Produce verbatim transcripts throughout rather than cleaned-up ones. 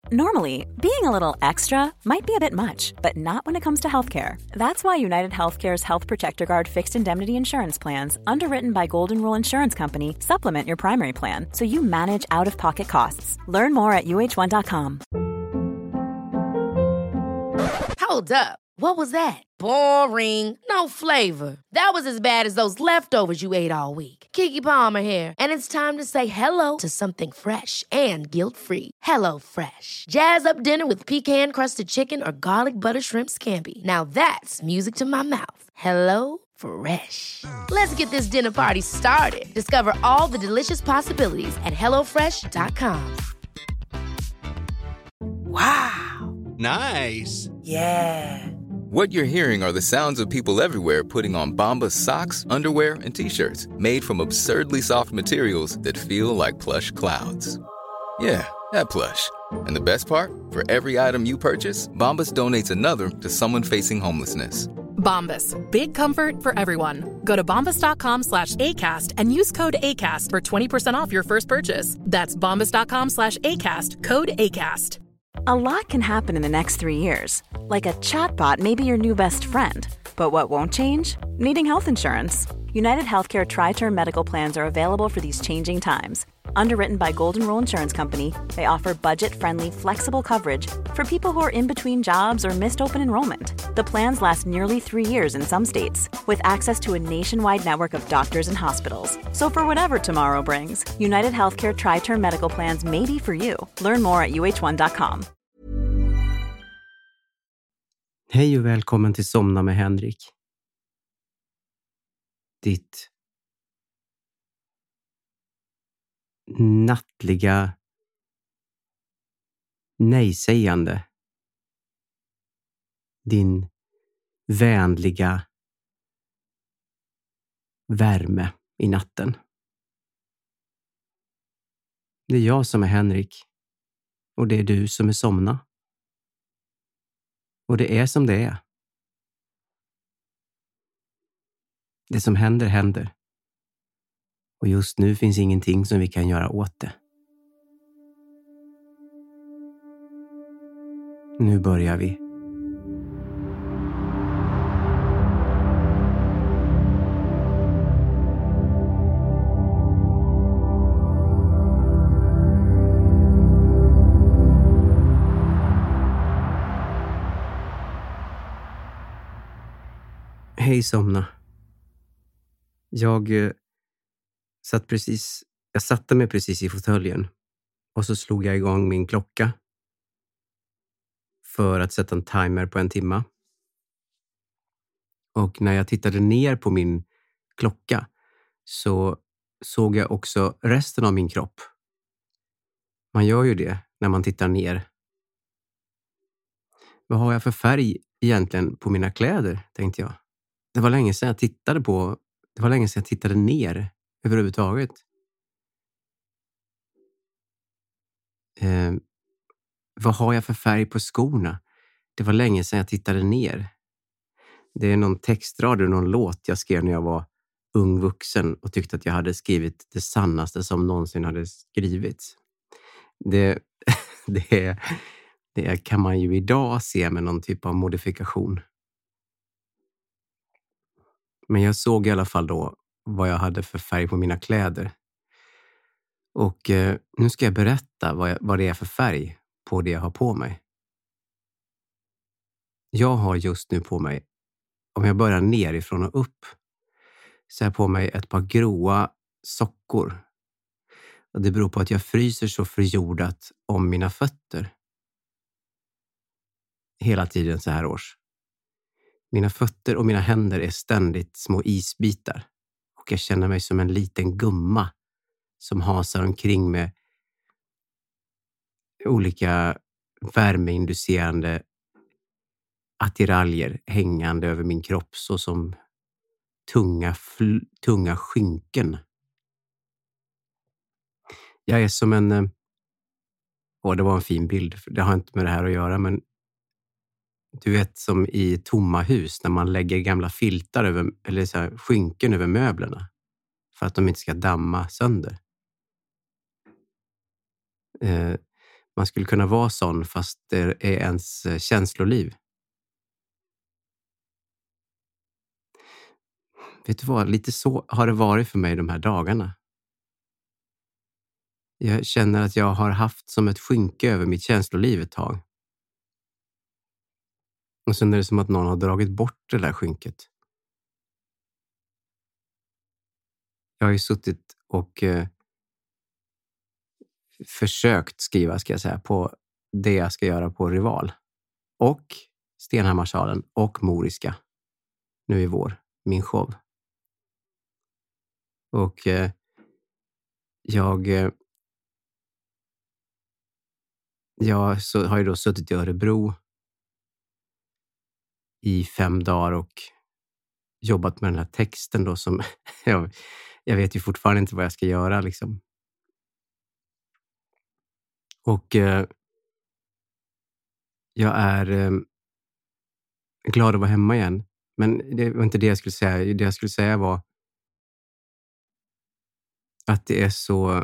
Normally, being a little extra might be a bit much, but not when it comes to healthcare. That's why United Healthcare's Health Protector Guard fixed indemnity insurance plans, underwritten by Golden Rule Insurance Company, supplement your primary plan so you manage out-of-pocket costs. Learn more at U H one dot com. Hold up. What was that? Boring. No flavor. That was as bad as those leftovers you ate all week. Keke Palmer here, and it's time to say hello to something fresh and guilt-free. Hello Fresh. Jazz up dinner with pecan-crusted chicken or garlic butter shrimp scampi. Now that's music to my mouth. Hello Fresh. Let's get this dinner party started. Discover all the delicious possibilities at hello fresh dot com. Wow. Nice. Yeah. What you're hearing are the sounds of people everywhere putting on Bombas socks, underwear, and T-shirts made from absurdly soft materials that feel like plush clouds. Yeah, that plush. And the best part? For every item you purchase, Bombas donates another to someone facing homelessness. Bombas. Big comfort for everyone. Go to bombas.com slash ACAST and use code ACAST for twenty percent off your first purchase. That's bombas.com slash ACAST. Code ACAST. A lot can happen in the next three years. Like a chatbot may be your new best friend. But what won't change? Needing health insurance. United Healthcare Tri-Term Medical Plans are available for these changing times. Underwritten by Golden Rule Insurance Company, they offer budget-friendly, flexible coverage for people who are in between jobs or missed open enrollment. The plans last nearly three years in some states, with access to a nationwide network of doctors and hospitals. So for whatever tomorrow brings, United Healthcare Tri-Term Medical Plans may be for you. Learn more at U H one dot com. Hej och välkommen till Somna med Henrik. Ditt nattliga nejsägande. Din vänliga värme i natten. Det är jag som är Henrik. Och det är du som är Somna. Och det är som det är. Det som händer, händer. Och just nu finns ingenting som vi kan göra åt det. Nu börjar vi. Hej Somna. Jag eh, satt precis, jag satte mig precis i fåtöljen och så slog jag igång min klocka för att sätta en timer på en timma. Och när jag tittade ner på min klocka så såg jag också resten av min kropp. Man gör ju det när man tittar ner. Vad har jag för färg egentligen på mina kläder, tänkte jag. Det var länge sedan jag tittade på, det var länge sedan jag tittade ner överhuvudtaget. Eh, vad har jag för färg på skorna? Det var länge sedan jag tittade ner. Det är någon textrad och någon låt jag skrev när jag var ung vuxen och tyckte att jag hade skrivit det sannaste som någonsin hade skrivits. Det, det, det kan man ju idag se med någon typ av modifikation. Men jag såg i alla fall då vad jag hade för färg på mina kläder. Och eh, nu ska jag berätta vad, jag, vad det är för färg på det jag har på mig. Jag har just nu på mig, om jag börjar nerifrån och upp, så har jag på mig ett par gråa sockor. Och det beror på att jag fryser så förjordat om mina fötter. Hela tiden så här års. Mina fötter och mina händer är ständigt små isbitar. Och jag känner mig som en liten gumma som hasar omkring med olika värmeinducerande attiraljer hängande över min kropp, så som tunga, fl- tunga skynken. Jag är som en... Åh, det var en fin bild. Det har inte med det här att göra, men du vet, som i tomma hus när man lägger gamla filtar över, eller så här, skynken över möblerna för att de inte ska damma sönder. Eh, man skulle kunna vara sån fast det är ens känsloliv. Vet du vad? Lite så har det varit för mig de här dagarna. Jag känner att jag har haft som ett skynke över mitt känsloliv ett tag. Och sen är det som att någon har dragit bort det där skynket. Jag har ju suttit och eh, försökt skriva, ska jag säga, på det jag ska göra på Rival. Och Stenhammarsalen och Moriska. Nu i vår, min show. Och eh, jag... Eh, jag så, har ju då suttit i Örebro i fem dagar och jobbat med den här texten då som... jag, jag vet ju fortfarande inte vad jag ska göra liksom. Och eh, jag är eh, glad att vara hemma igen. Men det var inte det jag skulle säga. Det jag skulle säga var att det är så...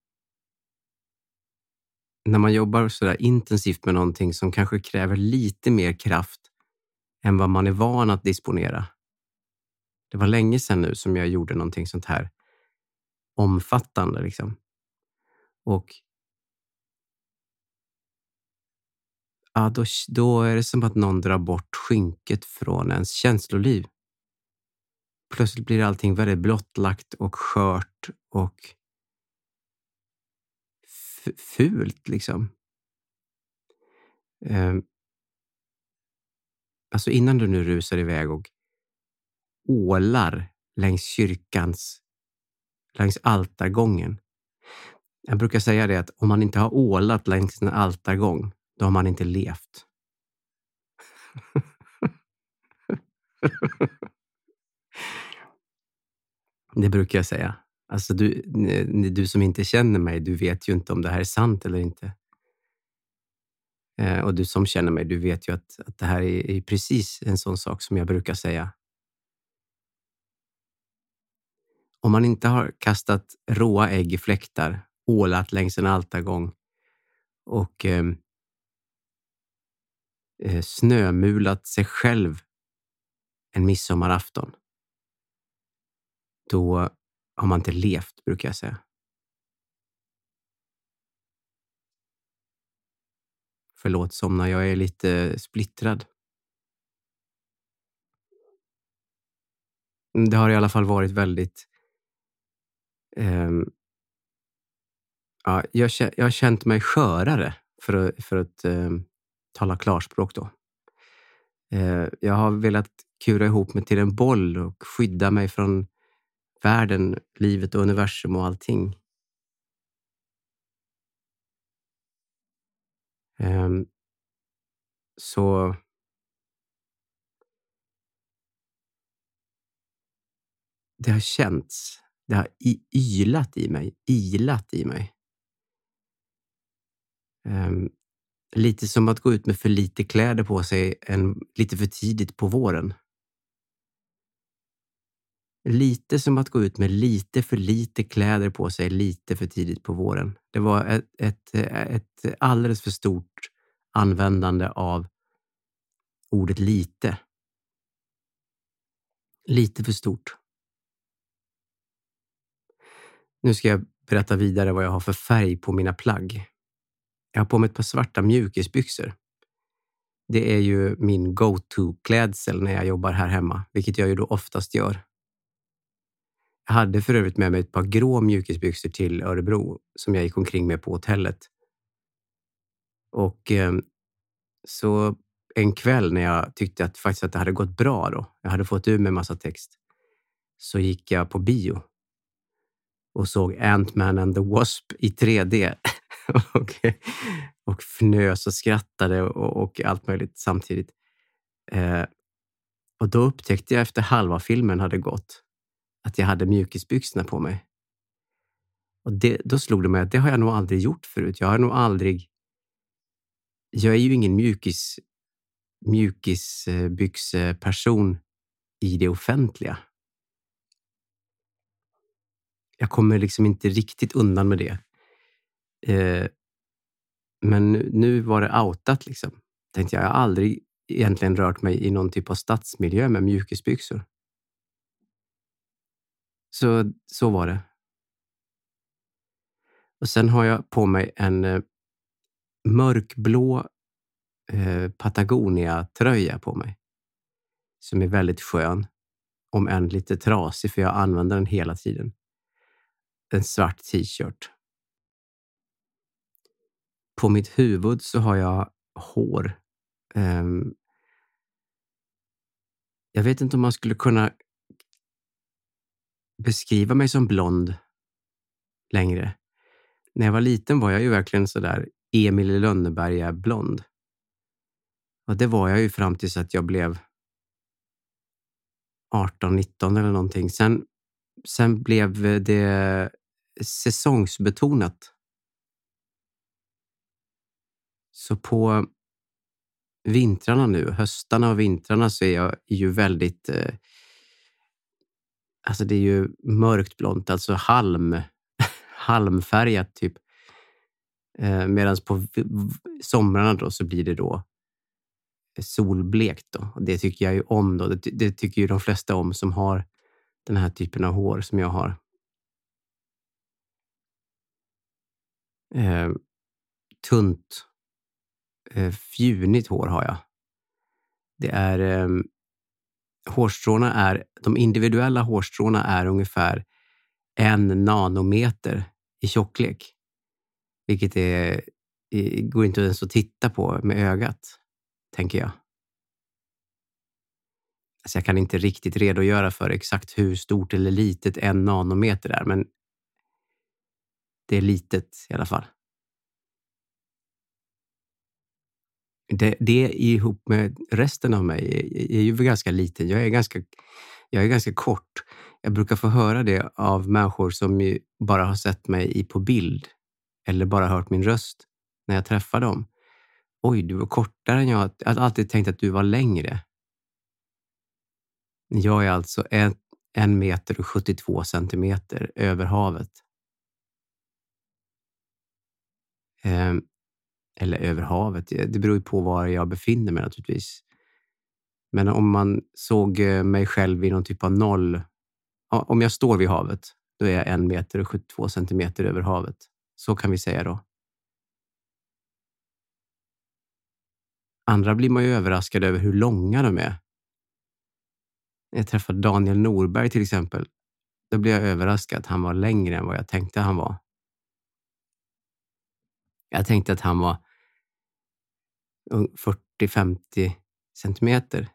När man jobbar så där intensivt med någonting som kanske kräver lite mer kraft än vad man är van att disponera. Det var länge sedan nu som jag gjorde någonting sånt här omfattande liksom. Och ja, då, då är det som att någon drar bort skynket från ens känsloliv. Plötsligt blir allting väldigt blottlagt och skört och f- fult liksom. Eh, alltså innan du nu rusar iväg och ålar längs kyrkans, längs altargången. Jag brukar säga det att om man inte har ålat längs en altargång, då har man inte levt. Det brukar jag säga. Alltså du, du som inte känner mig, du vet ju inte om det här är sant eller inte. Eh, och du som känner mig, du vet ju att, att det här är, är precis en sån sak som jag brukar säga. Om man inte har kastat råa ägg i fläktar, ålat längs en altargång och eh, eh, snömulat sig själv en midsommarafton, då har man inte levt, brukar jag säga. Förlåt, somna, jag är lite splittrad. Det har i alla fall varit väldigt... Eh, ja, jag, jag har känt mig skörare, för att, för att eh, tala klarspråk då. Eh, jag har velat kura ihop mig till en boll och skydda mig från världen, livet och universum och allting. Eh, så... Det har känts, det har i, ylat i mig, ilat i mig. Um, lite som att gå ut med för lite kläder på sig en, lite för tidigt på våren. Lite som att gå ut med lite för lite kläder på sig lite för tidigt på våren. Det var ett, ett, ett alldeles för stort användande av ordet lite. Lite för stort. Nu ska jag berätta vidare vad jag har för färg på mina plagg. Jag har på mig ett par svarta mjukisbyxor. Det är ju min go-to-klädsel när jag jobbar här hemma, vilket jag ju då oftast gör. Jag hade för övrigt med mig ett par grå mjukisbyxor till Örebro som jag gick omkring med på hotellet. Och eh, så en kväll när jag tyckte att faktiskt att det hade gått bra då, jag hade fått ur med massa text, så gick jag på bio och såg Ant-Man and the Wasp i tre D. och, och fnös och skrattade och, och allt möjligt samtidigt. Eh, och då upptäckte jag efter halva filmen hade gått att jag hade mjukisbyxorna på mig. Och det, då slog det mig att det har jag nog aldrig gjort förut. Jag har nog aldrig... Jag är ju ingen mjukis, mjukisbyxeperson i det offentliga. Jag kommer liksom inte riktigt undan med det. Eh, Men nu, nu var det outat liksom. Tänkte jag, jag har aldrig egentligen rört mig i någon typ av stadsmiljö med mjukisbyxor. Så, så var det. Och sen har jag på mig en eh, mörkblå eh, Patagonia-tröja på mig. Som är väldigt skön. Om än lite trasig, för jag använder den hela tiden. En svart t-shirt. På mitt huvud så har jag hår. Um, jag vet inte om man skulle kunna beskriva mig som blond längre. När jag var liten var jag ju verkligen så där Emil i Lönneberga blond. Och det var jag ju fram tills att jag blev arton nitton eller någonting. Sen, sen blev det säsongsbetonat. Så på vintrarna nu, höstarna och vintrarna, så är jag ju väldigt... Eh, alltså det är ju mörkt blont, alltså halm, halmfärgat typ. Eh, Medan på v- v- somrarna då så blir det då solblekt då. Och det tycker jag ju om då. Det, det tycker ju de flesta om som har den här typen av hår som jag har. Eh, tunt, eh, fjunigt hår har jag. Det är... Eh, hårstråna är... De individuella hårstråna är ungefär en nanometer i tjocklek. Vilket är, är, går inte ens att titta på med ögat, tänker jag. Alltså jag kan inte riktigt redogöra för exakt hur stort eller litet en nanometer är, men det är litet i alla fall. Det, det ihop med resten av mig är, är ju ganska liten. Jag är ganska, jag är ganska kort. Jag brukar få höra det av människor som ju bara har sett mig i på bild eller bara hört min röst när jag träffar dem. Oj, du var kortare än jag. Jag hade alltid tänkt att du var längre. Jag är alltså en, en meter och sjuttiotvå centimeter över havet. Eh, eller över havet. Det beror ju på var jag befinner mig naturligtvis. Men om man såg mig själv i någon typ av noll. Om jag står vid havet, då är jag en meter och sjuttiotvå centimeter över havet. Så kan vi säga då. Andra blir man ju överraskad över hur långa de är. Jag träffade Daniel Norberg till exempel. Då blev jag överraskad att han var längre än vad jag tänkte han var. Jag tänkte att han var fyrtio till femtio centimeter.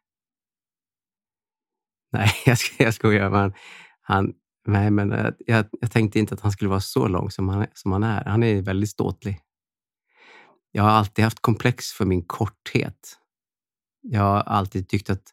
Nej, jag, ska, jag skojar. Men han, nej, men jag, jag tänkte inte att han skulle vara så lång som han, som han är. Han är väldigt ståtlig. Jag har alltid haft komplex för min korthet. Jag har alltid tyckt att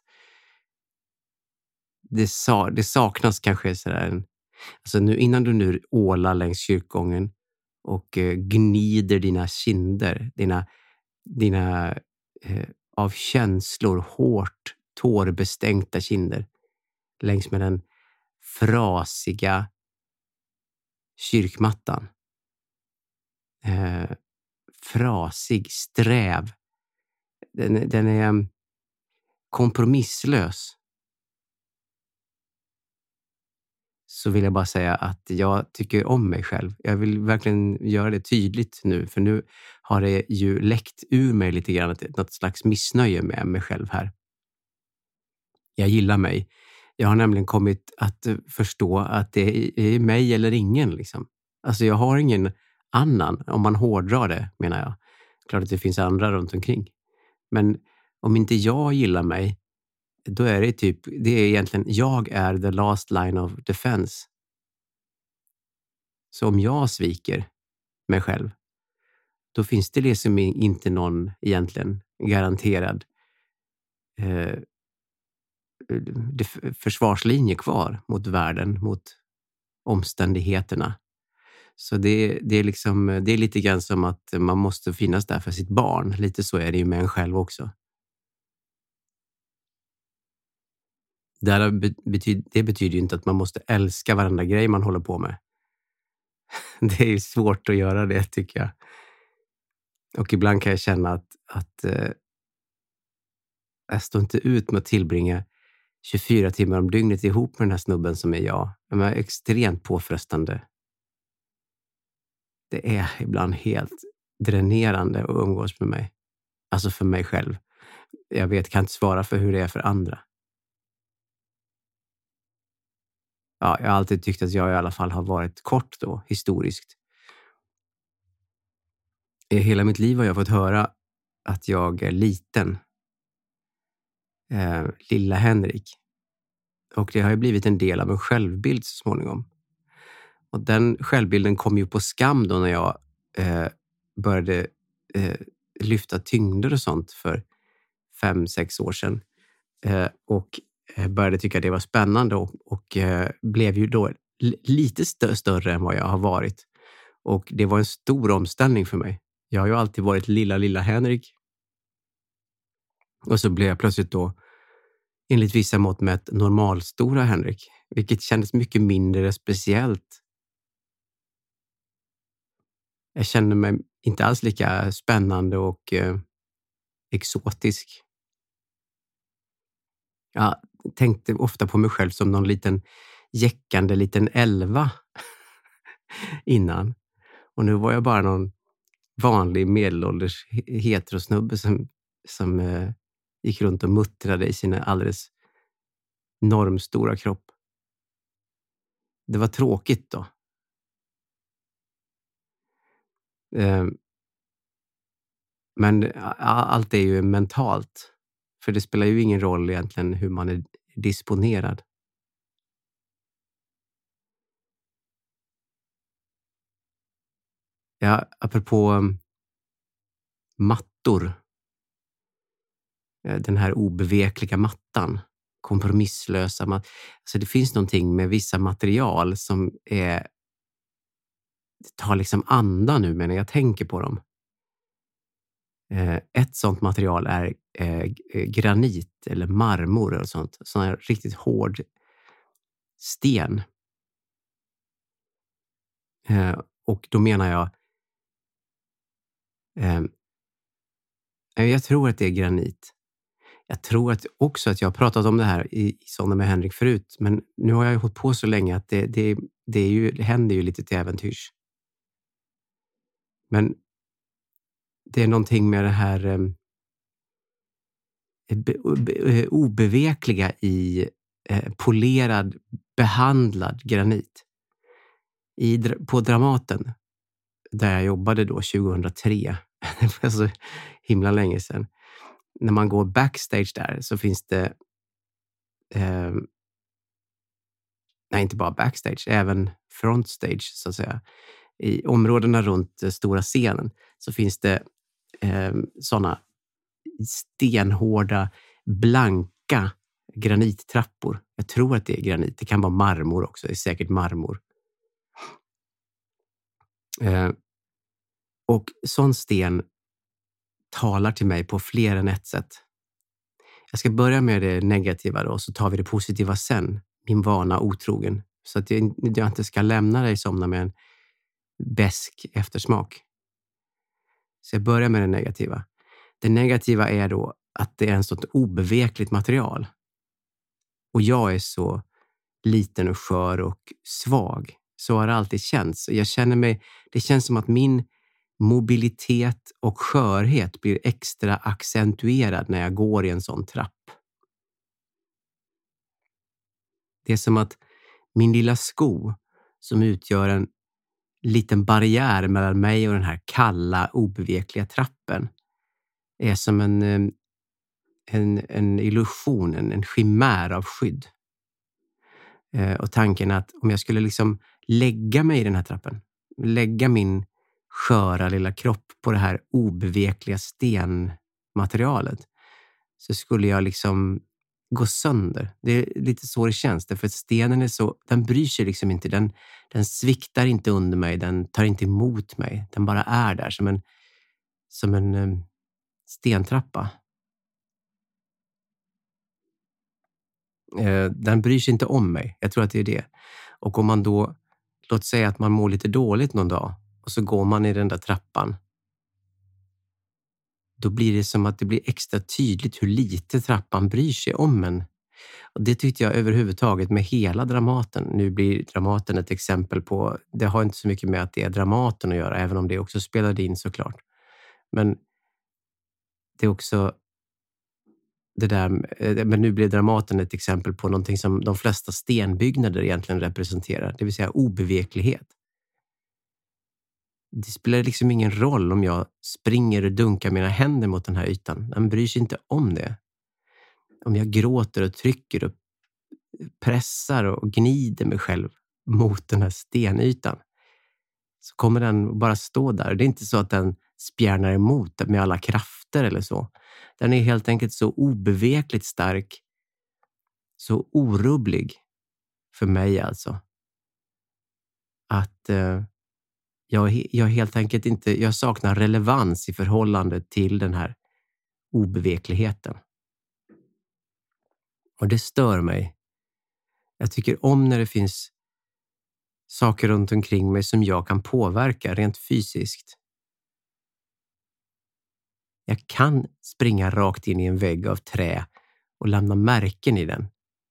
det, sa, det saknas kanske sådär en... Alltså nu, innan du nu ålar längs kyrkogången och eh, gnider dina kinder, dina, dina eh, av känslor hårt tårbestänkta kinder längs med den frasiga kyrkmattan. Eh, frasig, sträv. Den, den är kompromisslös. Så vill jag bara säga att jag tycker om mig själv. Jag vill verkligen göra det tydligt nu. För nu har det ju läckt ur mig lite grann något slags missnöje med mig själv här. Jag gillar mig. Jag har nämligen kommit att förstå att det är mig eller ingen. Liksom. Alltså jag har ingen annan, om man hårdrar det menar jag. Klart att det finns andra runt omkring. Men om inte jag gillar mig, då är det typ, det är egentligen, jag är the last line of defense. Så om jag sviker mig själv, då finns det liksom inte någon egentligen garanterad eh, försvarslinje kvar mot världen, mot omständigheterna. Så det, det är liksom, det är lite grann som att man måste finnas där för sitt barn. Lite så är det ju med en själv också. Det betyder, det betyder ju inte att man måste älska varenda grej man håller på med. Det är svårt att göra det, tycker jag. Och ibland kan jag känna att, att eh, jag står inte ut med att tillbringa tjugofyra timmar om dygnet ihop med den här snubben som är jag. De är extremt påfrestande. Det är ibland helt dränerande att umgås med mig. Alltså för mig själv. Jag vet, kan inte svara för hur det är för andra. Ja, jag har alltid tyckt att jag i alla fall har varit kort då, historiskt. I hela mitt liv har jag fått höra att jag är liten. Eh, lilla Henrik. Och det har ju blivit en del av en självbild så småningom. Och den självbilden kom ju på skam då när jag eh, började eh, lyfta tyngder och sånt för fem, sex år sedan. Eh, och började tycka det var spännande och, och eh, blev ju då lite stö- större än vad jag har varit. Och det var en stor omställning för mig. Jag har ju alltid varit lilla, lilla Henrik. Och så blev jag plötsligt då enligt vissa mått mätt normalstora Henrik. Vilket kändes mycket mindre speciellt. Jag kände mig inte alls lika spännande och eh, exotisk. Jag tänkte ofta på mig själv som någon liten jäckande liten elva innan. Och nu var jag bara någon vanlig medelålders heterosnubbe som, som eh, gick runt och muttrade i sina alldeles normstora kropp. Det var tråkigt då. Eh, men allt är ju mentalt. För det spelar ju ingen roll egentligen hur man är disponerad. Ja, apropå um, mattor. Den här obevekliga mattan. Kompromisslösa mattan. Alltså det finns någonting med vissa material som är, tar liksom andan nu när jag tänker på dem. Ett sånt material är eh, granit eller marmor och sånt. Sån här riktigt hård sten. Eh, och då menar jag eh, jag tror att det är granit. Jag tror att också att jag har pratat om det här i, i Såna med Henrik förut. Men nu har jag ju hållit på så länge att det, det, det, är ju, det händer ju lite till äventyrs. Men det är någonting med det här eh, be, obevekliga i eh, polerad, behandlad granit. I, på Dramaten, där jag jobbade då tjugohundratre, det var så himla länge sedan. När man går backstage där så finns det, eh, nej inte bara backstage, även frontstage så att säga. I områdena runt stora scenen så finns det eh, sådana stenhårda, blanka granittrappor. Jag tror att det är granit. Det kan vara marmor också. Det är säkert marmor. Eh, och sån sten talar till mig på fler än ett sätt. Jag ska börja med det negativa då, så tar vi det positiva sen. Min vana otrogen. Så att jag, jag inte ska lämna dig somna med en besk eftersmak. Så jag börjar med det negativa. Det negativa är då att det är en sånt obevekligt material. Och jag är så liten och skör och svag. Så har det alltid känts. Jag känner mig, det känns som att min mobilitet och skörhet blir extra accentuerad när jag går i en sån trapp. Det är som att min lilla sko som utgör en liten barriär mellan mig och den här kalla, obevekliga trappen är som en, en, en illusion, en, en chimär av skydd. Och tanken att om jag skulle liksom lägga mig i den här trappen, lägga min sköra lilla kropp på det här obevekliga stenmaterialet, så skulle jag liksom gå sönder. Det är lite så det känns, därför att stenen är så, den bryr sig liksom inte, den, den sviktar inte under mig, den tar inte emot mig, den bara är där som en, som en um, stentrappa. Uh, den bryr sig inte om mig, jag tror att det är det. Och om man då, låt säga att man mår lite dåligt någon dag och så går man i den där trappan då blir det som att det blir extra tydligt hur lite trappan bryr sig om en. Och det tyckte jag överhuvudtaget med hela Dramaten. Nu blir Dramaten ett exempel på, det har inte så mycket med att det är Dramaten att göra, även om det också spelade in såklart. Men det är också det där, men nu blir Dramaten ett exempel på någonting som de flesta stenbyggnader egentligen representerar, det vill säga obeveklighet. Det spelar liksom ingen roll om jag springer och dunkar mina händer mot den här ytan. Den bryr sig inte om det. Om jag gråter och trycker och pressar och gnider mig själv mot den här stenytan, så kommer den bara stå där. Det är inte så att den spjärnar emot med alla krafter eller så. Den är helt enkelt så obevekligt stark, så orubblig för mig alltså, att eh, jag, jag helt enkelt inte, jag saknar relevans i förhållande till den här obevekligheten. Och det stör mig. Jag tycker om när det finns saker runt omkring mig som jag kan påverka rent fysiskt. Jag kan springa rakt in i en vägg av trä och lämna märken i den.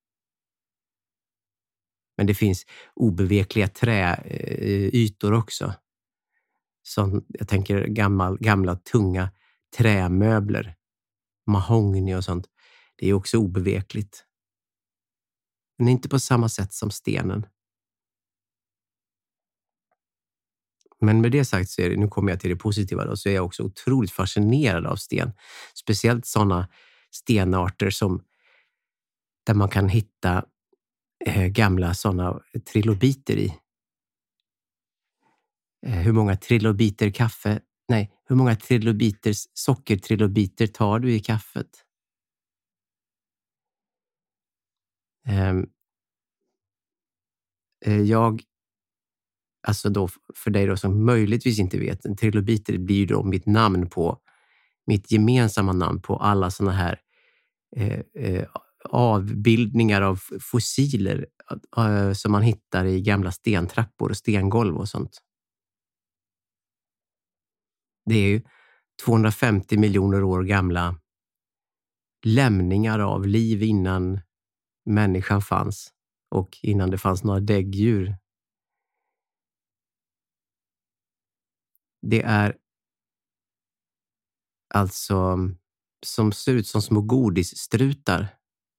Men det finns obevekliga träytor också. Som jag tänker gammal, gamla tunga trämöbler, mahogny och sånt. Det är också obevekligt. Men inte på samma sätt som stenen. Men med det sagt så är det, nu kommer jag till det positiva då, så är jag också otroligt fascinerad av sten. Speciellt sådana stenarter som där man kan hitta eh, gamla sådana trilobiter i. Eh, hur många trilobiter kaffe, nej, hur många trilobiter sockertrilobiter tar du i kaffet? Eh, eh, jag Alltså då för dig då som möjligtvis inte vet, en trilobiter blir ju då mitt namn på, mitt gemensamma namn på alla såna här eh, eh, avbildningar av fossiler eh, som man hittar i gamla stentrappor och stengolv och sånt. Det är ju tvåhundrafemtio miljoner år gamla lämningar av liv innan människan fanns och innan det fanns några däggdjur. Det är alltså som ser ut som små godisstrutar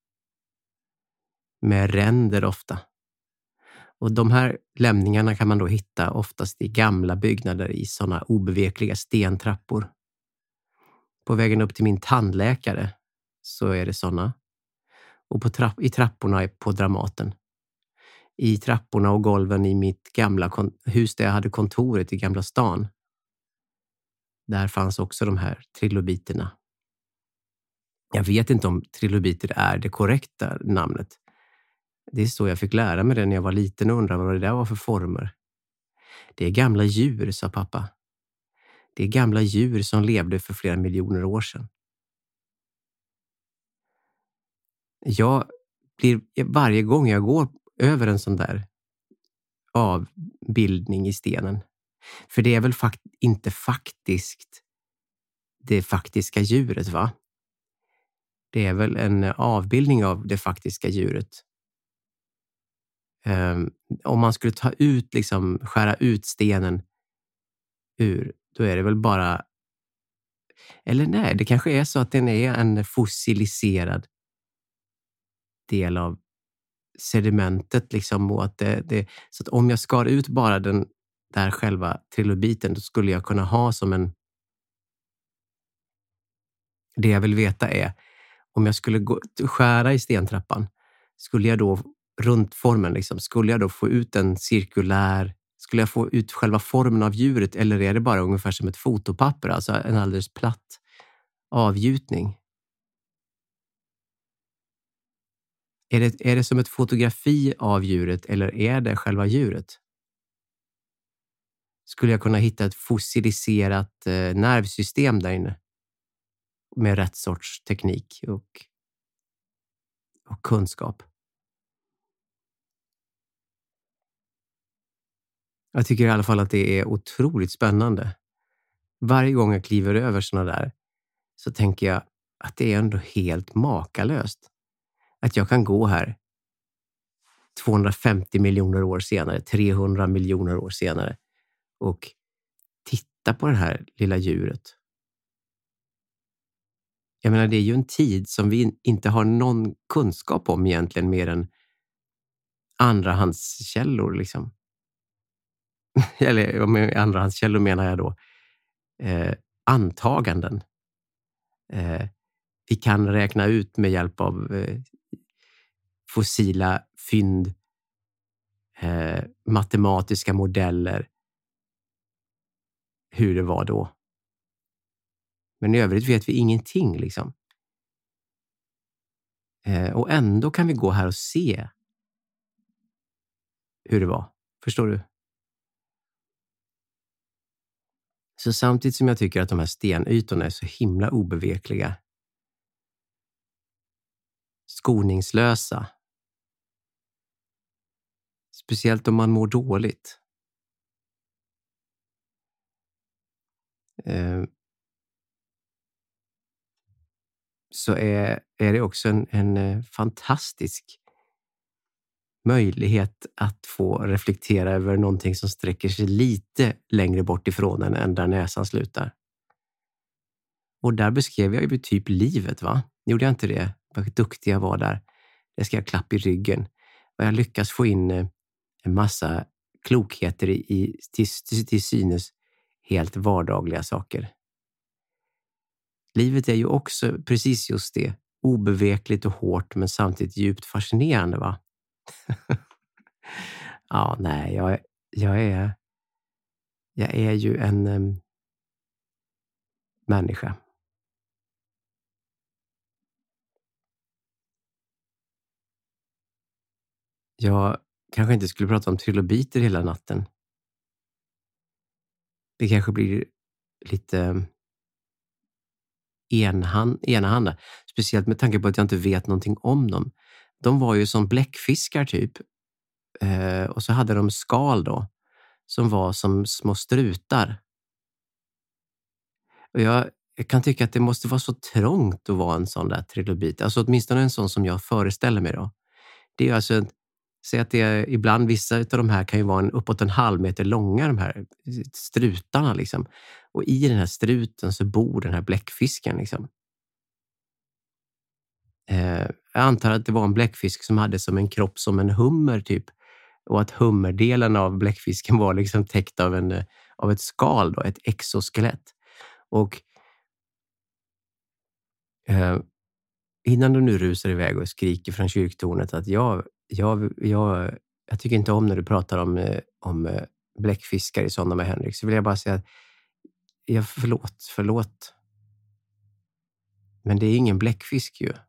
med ränder ofta. Och de här lämningarna kan man då hitta oftast i gamla byggnader i sådana obevekliga stentrappor. På vägen upp till min tandläkare så är det sådana. Och på trapp- i trapporna på Dramaten. I trapporna och golven i mitt gamla kon- hus där jag hade kontoret i Gamla stan. Där fanns också de här trilobiterna. Jag vet inte om trilobiter är det korrekta namnet. Det är så jag fick lära mig det när jag var liten och undrade vad det där var för former. Det är gamla djur, sa pappa. Det är gamla djur som levde för flera miljoner år sedan. Jag blir, varje gång jag går över en sån där avbildning i stenen, för det är väl fakt- inte faktiskt det faktiska djuret, va? Det är väl en avbildning av det faktiska djuret. Um, om man skulle ta ut, liksom skära ut stenen ur, då är det väl bara... Eller nej, det kanske är så att den är en fossiliserad del av sedimentet, liksom, och att det, det, så att om jag skar ut bara den där själva trilobiten, då skulle jag kunna ha som en... Det jag vill veta är, om jag skulle gå, skära i stentrappan, skulle jag då runt formen, liksom, skulle jag då få ut en cirkulär, skulle jag få ut själva formen av djuret, eller är det bara ungefär som ett fotopapper, alltså en alldeles platt avgjutning? Är det, är det som ett fotografi av djuret, eller är det själva djuret? Skulle jag kunna hitta ett fossiliserat eh, nervsystem där inne med rätt sorts teknik och, och kunskap? Jag tycker i alla fall att det är otroligt spännande. Varje gång jag kliver över såna där så tänker jag att det är ändå helt makalöst. Att jag kan gå här tvåhundrafemtio miljoner år senare, trehundra miljoner år senare och titta på det här lilla djuret. Jag menar, det är ju en tid som vi inte har någon kunskap om egentligen mer än andrahandskällor liksom. Eller med andrahandskällor menar jag då eh, antaganden. Eh, vi kan räkna ut med hjälp av eh, fossila fynd, eh, matematiska modeller hur det var då. Men i övrigt vet vi ingenting liksom. Eh, och ändå kan vi gå här och se hur det var. Förstår du? Så samtidigt som jag tycker att de här stenytorna är så himla obevekliga, skoningslösa, speciellt om man mår dåligt, eh, så är, är det också en, en fantastisk möjlighet att få reflektera över någonting som sträcker sig lite längre bort ifrån en än där näsan slutar. Och där beskrev jag ju typ livet, va? Gjorde jag inte det? Vad duktig jag var där. Det ska jag klapp i ryggen. Och jag lyckas få in en massa klokheter i, i till, till, till synes helt vardagliga saker. Livet är ju också precis just det. Obevekligt och hårt, men samtidigt djupt fascinerande, va? Ja, nej, jag, jag är jag är ju en um, människa. Jag kanske inte skulle prata om trilobiter hela natten. Det kanske blir lite enhand, enahanda. Speciellt med tanke på att jag inte vet någonting om dem. De var ju som bläckfiskar typ. Eh, och så hade de skal då. Som var som små strutar. Och jag, jag kan tycka att det måste vara så trångt att vara en sån där trilobit. Alltså åtminstone en sån som jag föreställer mig då. Det är ju alltså en, säg att det är, ibland vissa av de här kan ju vara en, uppåt en halv meter långa, de här strutarna liksom. Och i den här struten så bor den här bläckfisken liksom. Eh, jag antar att det var en bläckfisk som hade som en kropp som en hummer typ. Och att hummerdelen av bläckfisken var liksom täckt av, en, av ett skal då, ett exoskelett. Och eh, innan du nu rusar iväg och skriker från kyrktornet att jag, jag, jag, jag tycker inte om när du pratar om, om bläckfiskar i sådana med Henrik, så vill jag bara säga att jag, förlåt, förlåt. Men det är ingen bläckfisk ju.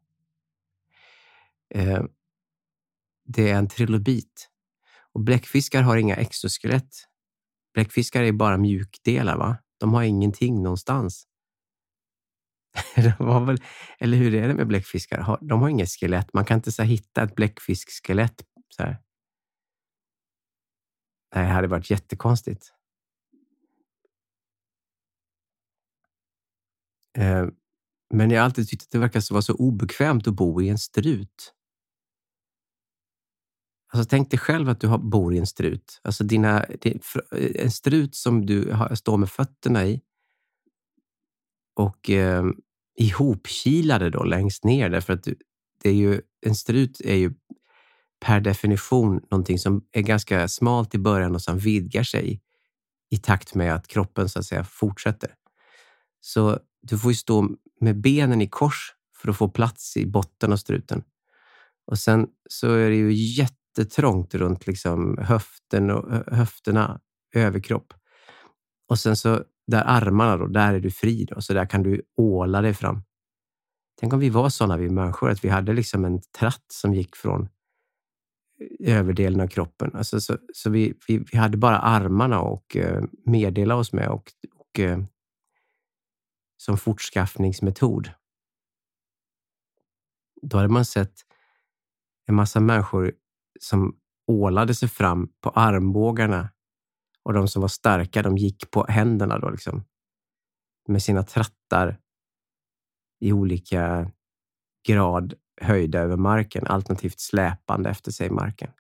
Eh, det är en trilobit. Och bläckfiskar har inga exoskelett. Bläckfiskar är bara mjukdelar, va? De har ingenting någonstans. De var väl, eller hur är det med bläckfiskar? De har inget skelett. Man kan inte så här, hitta ett bläckfiskskelett. Så här. Nej, det hade varit jättekonstigt. Eh, men jag har alltid tyckt att det verkar vara så obekvämt att bo i en strut. Alltså tänk dig själv att du har, bor i en strut. Alltså dina, en strut som du har, står med fötterna i. Och eh, ihopkilade då längst ner. Därför att det är ju, en strut är ju per definition någonting som är ganska smalt i början och sen vidgar sig i takt med att kroppen så att säga fortsätter. Så du får ju stå med benen i kors för att få plats i botten av struten. Och sen så är det ju jättetrångt runt liksom höften och höfterna, överkropp. Och sen så där armarna då, där är du fri då. Så där kan du åla dig fram. Tänk om vi var sådana vi människor, att vi hade liksom en tratt som gick från överdelen av kroppen. Alltså så, så vi, vi, vi hade bara armarna och eh, meddela oss med och, och eh, som fortskaffningsmetod. Då hade man sett en massa människor som ålade sig fram på armbågarna. Och de som var starka, de gick på händerna då liksom. Med sina trattar. i olika grad höjda över marken, alternativt släpande efter sig marken.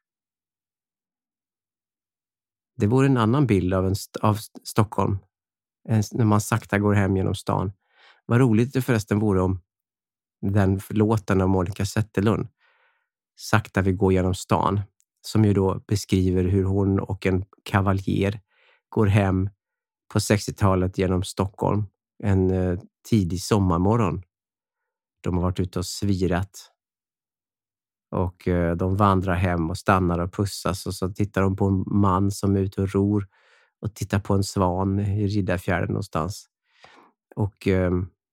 Det vore en annan bild av, en st- av Stockholm en, när man sakta går hem genom stan. Vad roligt det förresten vore om den låten av Monica Zetterlund, Sakta vi går genom stan, som ju då beskriver hur hon och en kavaljer går hem på sextiotalet genom Stockholm en eh, tidig sommarmorgon. De har varit ute och svirat och eh, de vandrar hem och stannar och pussas, och så tittar de på en man som är ute och ror och tittar på en svan i Riddarfjärden någonstans. Och eh,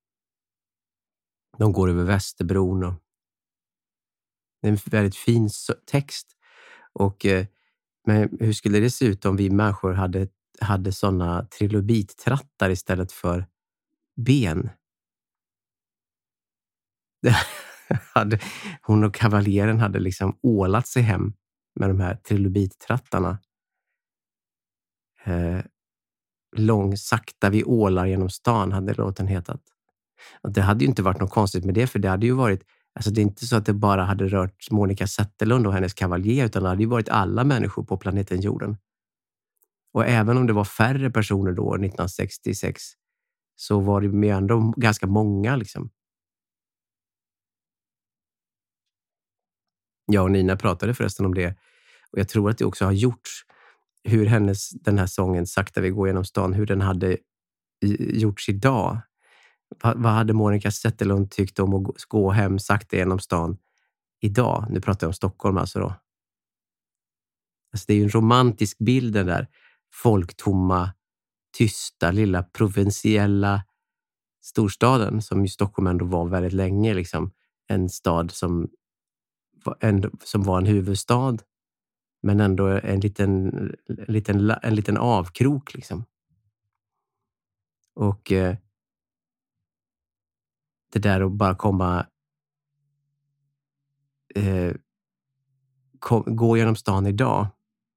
de går över Västerbron och det är en väldigt fin text. Och eh, men hur skulle det se ut om vi människor hade, hade sådana trilobittrattar istället för ben? hade, hon och kavaljeren hade liksom ålat sig hem med de här trilobittrattarna. Eh, lång, sakta vi ålar genom stan hade låten hetat. Och det hade ju inte varit något konstigt med det, för det hade ju varit, alltså det är inte så att det bara hade rört Monica Zetterlund och hennes kavaljer, utan det hade ju varit alla människor på planeten jorden. Och även om det var färre personer då nittonhundrasextiosex, så var det med ändå ganska många liksom. Jag och Nina pratade förresten om det, och jag tror att det också har gjorts, hur hennes, den här sången Sakta vi går genom stan, hur den hade gjorts idag. Vad, vad hade Monica Zetterlund tyckt om att gå hem sakta genom stan idag? Nu pratar jag om Stockholm alltså då. Alltså det är ju en romantisk bild, den där folktomma, tysta, lilla provinsiella storstaden som ju Stockholm ändå var väldigt länge. Liksom. En stad som var, en, som var en huvudstad, men ändå en liten, en liten, en liten avkrok liksom. Och eh, det där att bara komma eh, kom, gå genom stan idag,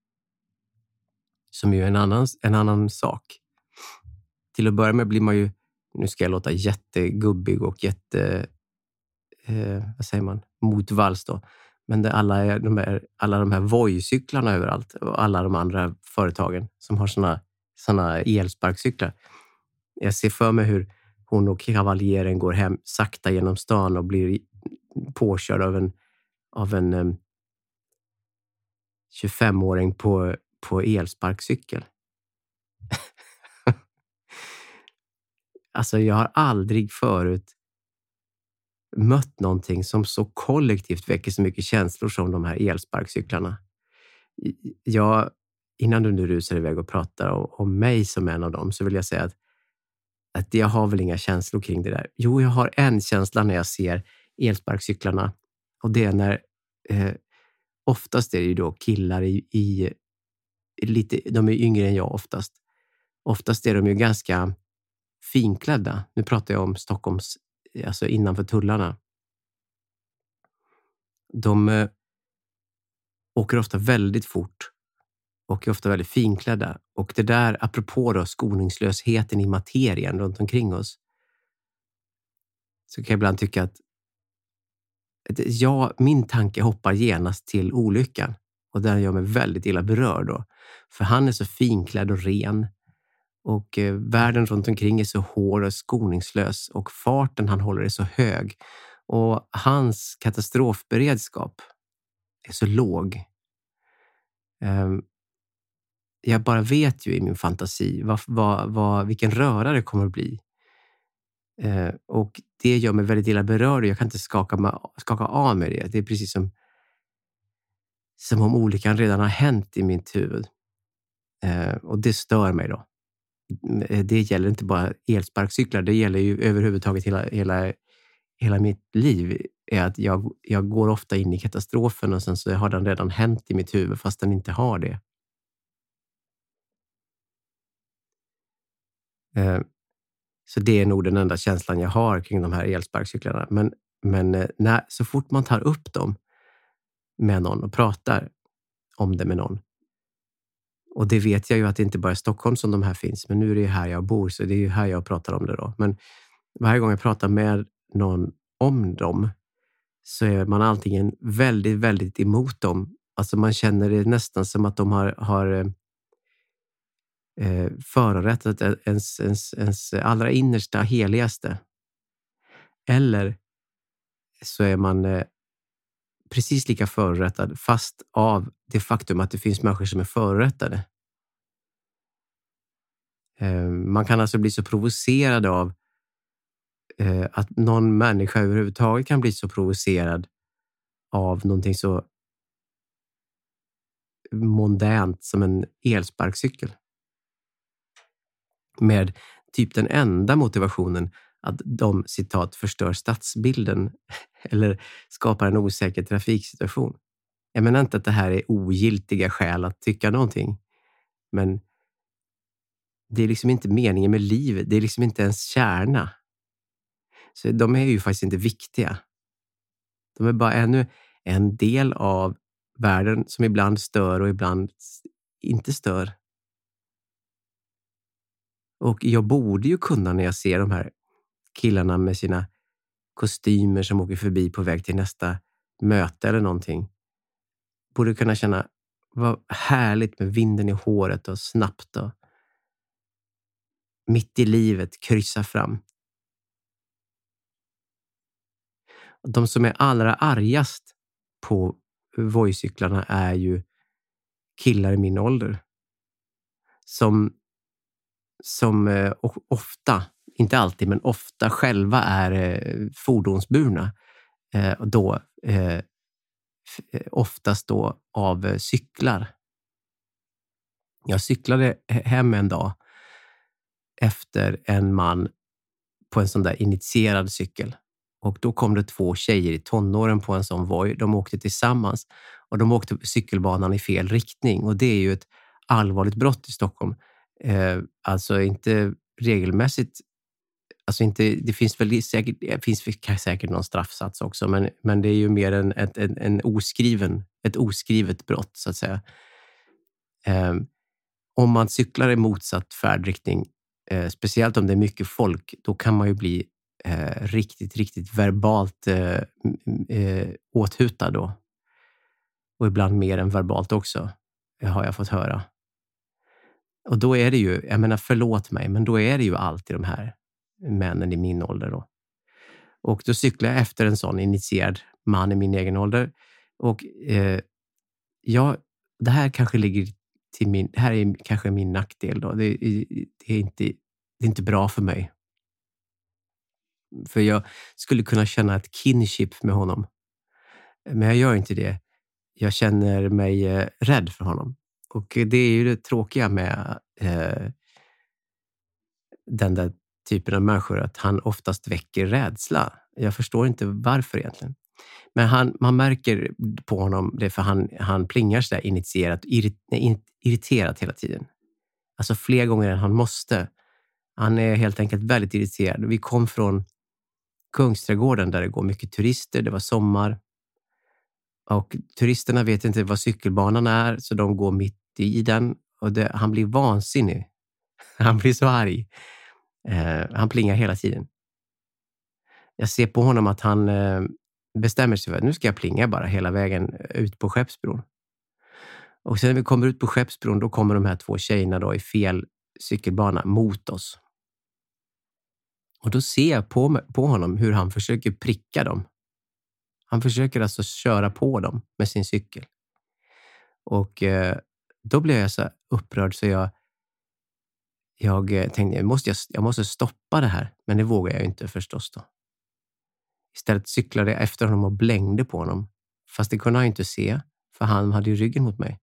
som ju är en annan, en annan sak. Till att börja med blir man ju, nu ska jag låta jättegubbig och jätte eh, vad säger man, motvalls då, men det alla, de här, alla de här Voi-cyklarna överallt och alla de andra företagen som har såna, såna elsparkcyklar. Jag ser för mig hur hon och kavaljeren går hem sakta genom stan och blir påkörd av en, av en um, tjugofemåring på, på elsparkcykel. Alltså jag har aldrig förut mött någonting som så kollektivt väcker så mycket känslor som de här elsparkcyklarna. Jag, innan du nu rusar iväg och pratar om, om mig som en av dem, så vill jag säga att att jag har väl inga känslor kring det där. Jo, jag har en känsla när jag ser elsparkcyklarna. Och det är när, eh, oftast är det ju då killar i, i, lite, de är yngre än jag oftast. Oftast är de ju ganska finklädda. Nu pratar jag om Stockholms, alltså innanför tullarna. De eh, åker ofta väldigt fort. Och är ofta väldigt finklädda. Och det där, apropå då skoningslösheten i materien runt omkring oss, så kan jag ibland tycka att, att jag, min tanke hoppar genast till olyckan. Och där gör mig väldigt illa berörd då. För han är så finklädd och ren. Och eh, världen runt omkring är så hård och skoningslös. Och farten han håller är så hög. Och hans katastrofberedskap är så låg. Um, Jag bara vet ju i min fantasi vad, vad, vad, vilken röra det kommer att bli. Eh, och det gör mig väldigt illa berörd. Jag kan inte skaka, skaka av med det. Det är precis som, som om olyckan redan har hänt i mitt huvud. Eh, och det stör mig då. Det gäller inte bara elsparkcyklar. Det gäller ju överhuvudtaget hela, hela, hela mitt liv. Är att jag, jag går ofta in i katastrofen och sen så har den redan hänt i mitt huvud fast den inte har det. Så det är nog den enda känslan jag har kring de här elsparkcyklarna. Men, men när, så fort man tar upp dem med någon och pratar om det med någon. Och det vet jag ju att det inte bara är Stockholm som de här finns. Men nu är det ju här jag bor, så det är ju här jag pratar om det då. Men varje gång jag pratar med någon om dem så är man antingen väldigt, väldigt emot dem. Alltså man känner det nästan som att de har, har eh, förorättat ens, ens, ens allra innersta, heligaste. Eller så är man eh, precis lika förorättad fast av det faktum att det finns människor som är förorättade. Eh, man kan alltså bli så provocerad av eh, att någon människa överhuvudtaget kan bli så provocerad av någonting så mondänt som en elsparkcykel. Med typ den enda motivationen att de, citat, förstör stadsbilden eller skapar en osäker trafiksituation. Jag menar inte att det här är ogiltiga skäl att tycka någonting. Men det är liksom inte meningen med livet. Det är liksom inte ens kärna. Så de är ju faktiskt inte viktiga. De är bara ännu en del av världen som ibland stör och ibland inte stör. Och jag borde ju kunna när jag ser de här killarna med sina kostymer som åker förbi på väg till nästa möte eller någonting. Borde kunna känna vad härligt med vinden i håret och snabbt och mitt i livet kryssa fram. De som är allra argast på Voi-cyklarna är ju killar i min ålder. Som, som eh, ofta, inte alltid, men ofta själva är eh, fordonsburna. Eh, då, eh, oftast då av eh, cyklar. Jag cyklade hem en dag efter en man på en sån där initierad cykel. Och då kom det två tjejer i tonåren på en sån Voi. De åkte tillsammans och de åkte cykelbanan i fel riktning. Och det är ju ett allvarligt brott i Stockholm. Eh, alltså inte regelmässigt, alltså inte, det finns väl säkert, det finns säkert någon straffsats också, men, men det är ju mer en, ett, en, en oskriven, ett oskrivet brott så att säga. Eh, om man cyklar i motsatt färdriktning, eh, speciellt om det är mycket folk, då kan man ju bli eh, riktigt, riktigt verbalt eh, eh, åthutad då. Och ibland mer än verbalt också, har jag fått höra. Och då är det ju, jag menar förlåt mig, men då är det ju alltid de här männen i min ålder då. Och då cyklar jag efter en sån initierad man i min egen ålder. Och eh, ja, det här kanske ligger till min, det här är kanske min nackdel då. Det, det, är inte, det är inte bra för mig. För jag skulle kunna känna ett kinship med honom. Men jag gör inte det. Jag känner mig eh, rädd för honom. Och det är ju det tråkiga med eh, den där typen av människor, att han oftast väcker rädsla. Jag förstår inte varför egentligen. Men han, man märker på honom det, för han, han plingar så där initierat, irrit, nej, irriterat hela tiden. Alltså fler gånger än han måste. Han är helt enkelt väldigt irriterad. Vi kom från Kungsträdgården där det går mycket turister. Det var sommar. Och turisterna vet inte vad cykelbanan är, så de går mitt i den. Och det, han blir vansinnig. Han blir så arg. Eh, han plingar hela tiden. Jag ser på honom att han eh, bestämmer sig för att nu ska jag plinga bara hela vägen ut på Skeppsbron. Och sen när vi kommer ut på Skeppsbron, då kommer de här två tjejerna då i fel cykelbana mot oss. Och då ser jag på, på honom hur han försöker pricka dem. Han försöker alltså köra på dem med sin cykel. Och eh, då blev jag så upprörd så jag jag tänkte jag måste, jag, jag måste stoppa det här. Men det vågar jag inte förstås då. Istället cyklade jag efter honom och blängde på honom. Fast det kunde han inte se, för han hade ju ryggen mot mig.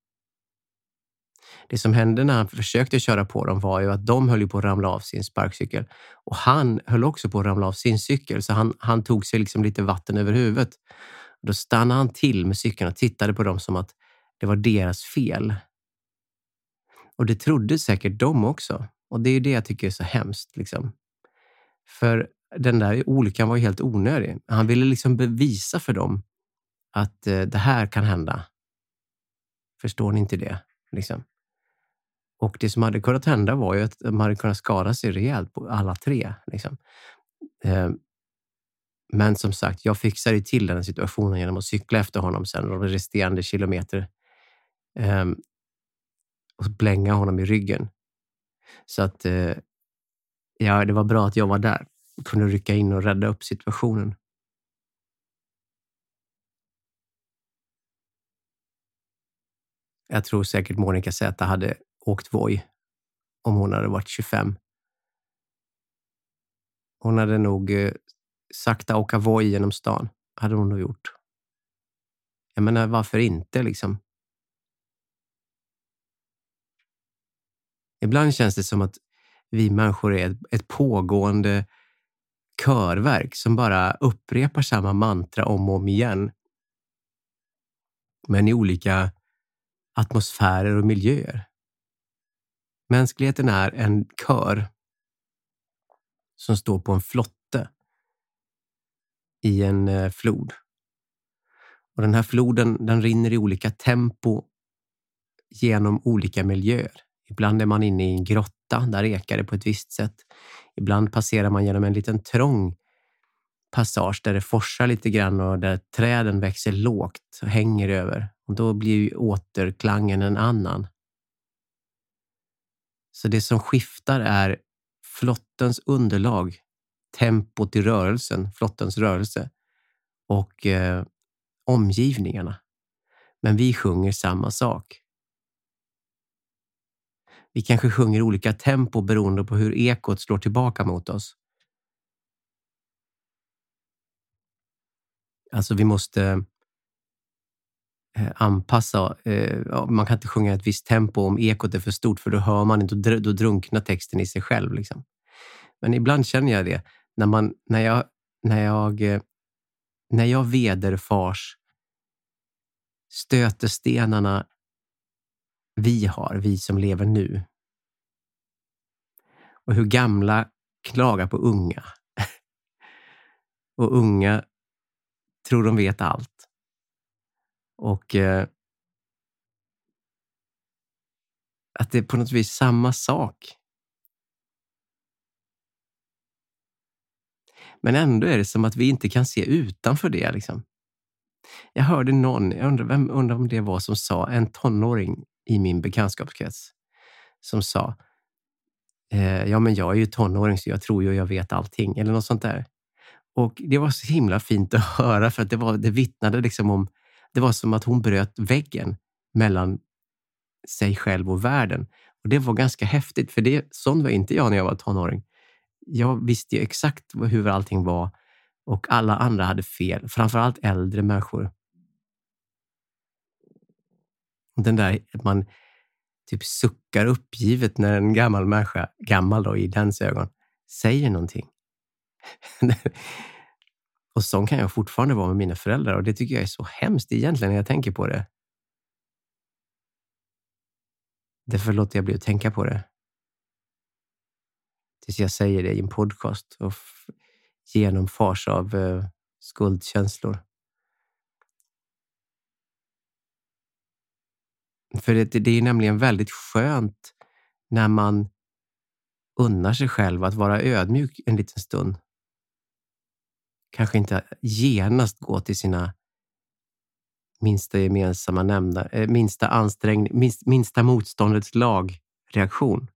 Det som hände när han försökte köra på dem var ju att de höll på att ramla av sin sparkcykel. Och han höll också på att ramla av sin cykel. Så han, han tog sig liksom lite vatten över huvudet. Då stannade han till med cykeln och tittade på dem som att det var deras fel. Och det trodde säkert de också. Och det är det jag tycker är så hemskt. Liksom. För den där olyckan var ju helt onödig. Han ville liksom bevisa för dem att eh, det här kan hända. Förstår ni inte det? Liksom. Och det som hade kunnat hända var ju att man hade kunnat skada sig rejält på alla tre. Liksom. Eh, Men som sagt, jag fixade till den situationen genom att cykla efter honom sen de resterande kilometer. Um, och blänga honom i ryggen. Så att uh, ja, det var bra att jag var där. Kunde rycka in och rädda upp situationen. Jag tror säkert Monica Zäta hade åkt Voi om hon hade varit tjugofem. Hon hade nog uh, sakta åka Voi genom stan. Hade hon nog gjort. Jag menar, varför inte liksom? Ibland känns det som att vi människor är ett, ett pågående körverk som bara upprepar samma mantra om och om igen. Men i olika atmosfärer och miljöer. Mänskligheten är en kör som står på en flotte i en eh, flod. Och den här floden, den rinner i olika tempo genom olika miljöer. Ibland är man inne i en grotta, där ekar det på ett visst sätt. Ibland passerar man genom en liten trång passage där det forsar lite grann och där träden växer lågt och hänger över. Och då blir ju återklangen en annan. Så det som skiftar är flottens underlag, tempot i rörelsen, flottens rörelse och eh, omgivningarna. Men vi sjunger samma sak. Vi kanske sjunger olika tempo beroende på hur ekot slår tillbaka mot oss. Alltså vi måste eh, anpassa, eh, ja, man kan inte sjunga ett visst tempo om ekot är för stort, för då hör man inte, då, då drunknar texten i sig själv liksom. Men ibland känner jag det när man när jag när jag eh, när jag vederfars stötestenarna vi har, vi som lever nu. Och hur gamla klagar på unga. Och unga tror de vet allt. Och eh, att det är på något vis samma sak. Men ändå är det som att vi inte kan se utanför det liksom. Jag hörde någon, jag undrar, vem, undrar om det var som sa, en tonåring i min bekantskapskrets som sa eh, ja men jag är ju tonåring så jag tror ju jag vet allting eller något sånt där. Och det var så himla fint att höra, för att det, var, det vittnade liksom om, det var som att hon bröt väggen mellan sig själv och världen. Och det var ganska häftigt, för det, sån var inte jag när jag var tonåring. Jag visste ju exakt hur allting var och alla andra hade fel, framförallt äldre människor. Den där att man typ suckar uppgivet när en gammal människa, gammal då i dens ögon, säger någonting. Och så kan jag fortfarande vara med mina föräldrar, och det tycker jag är så hemskt egentligen när jag tänker på det. Därför låter jag bli att tänka på det. Tills jag säger det i en podcast och f- genomfars av uh, skuldkänslor. För det, det är nämligen väldigt skönt när man unnar sig själv att vara ödmjuk en liten stund. Kanske inte genast gå till sina minsta gemensamma nämnda, äh, minsta ansträngning, minst, minsta motståndets lag reaktion.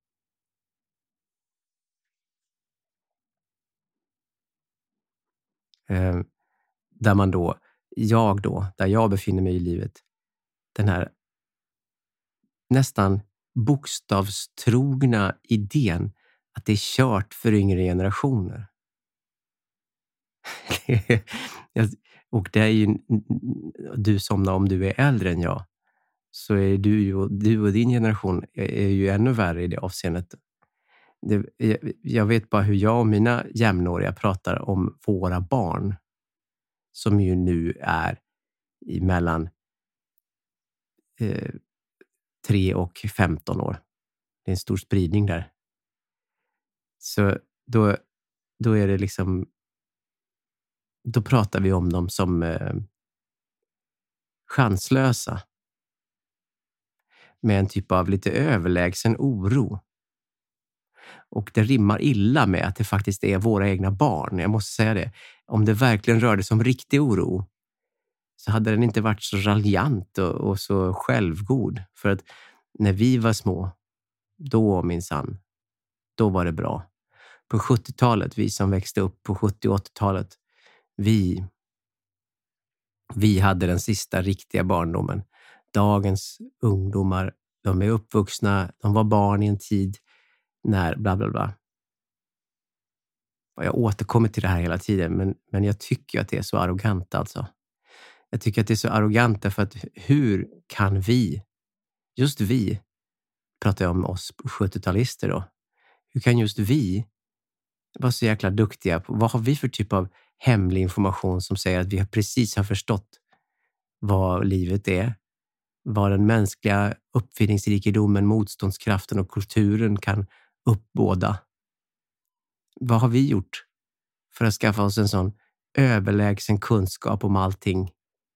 Eh, där man då, jag då, där jag befinner mig i livet, den här nästan bokstavstrogna idén att det är kört för yngre generationer. Och det är ju, du som om du är äldre än jag, så är du ju, du och din generation är ju ännu värre i det avseendet. Det, jag, jag vet bara hur jag och mina jämnåriga pratar om våra barn, som ju nu är mellan eh, tre och femton år. Det är en stor spridning där. Så då, då är det liksom, då pratar vi om dem som eh, chanslösa. Med en typ av lite överlägsen oro. Och det rimmar illa med att det faktiskt är våra egna barn. Jag måste säga det. Om det verkligen rörde sig om riktig oro så hade den inte varit så raljant och, och så självgod. För att när vi var små, då minsann, då var det bra. På sjuttiotalet, vi som växte upp på sjuttio- och åttiotalet, vi, vi hade den sista riktiga barndomen. Dagens ungdomar, de är uppvuxna, de var barn i en tid när bla bla bla. Och jag återkommer till det här hela tiden, men, men jag tycker att det är så arrogant alltså. Jag tycker att det är så arrogant därför att hur kan vi, just vi, pratar jag om oss sjuttio-talister då, hur kan just vi vara så jäkla duktiga på, vad har vi för typ av hemlig information som säger att vi precis har förstått vad livet är, vad den mänskliga uppfinningsrikedomen, motståndskraften och kulturen kan uppbåda. Vad har vi gjort för att skaffa oss en sån överlägsen kunskap om allting?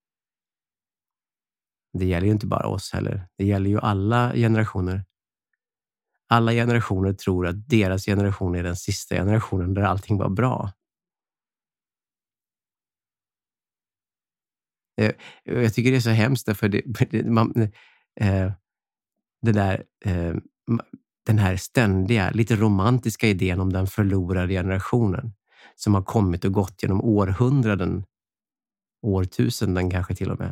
Det gäller ju inte bara oss heller. Det gäller ju alla generationer. Alla generationer tror att deras generation är den sista generationen där allting var bra. Jag tycker det är så hemskt därför det, det, man, eh, det där, eh, den här ständiga, lite romantiska idén om den förlorade generationen som har kommit och gått genom århundraden, årtusenden kanske till och med.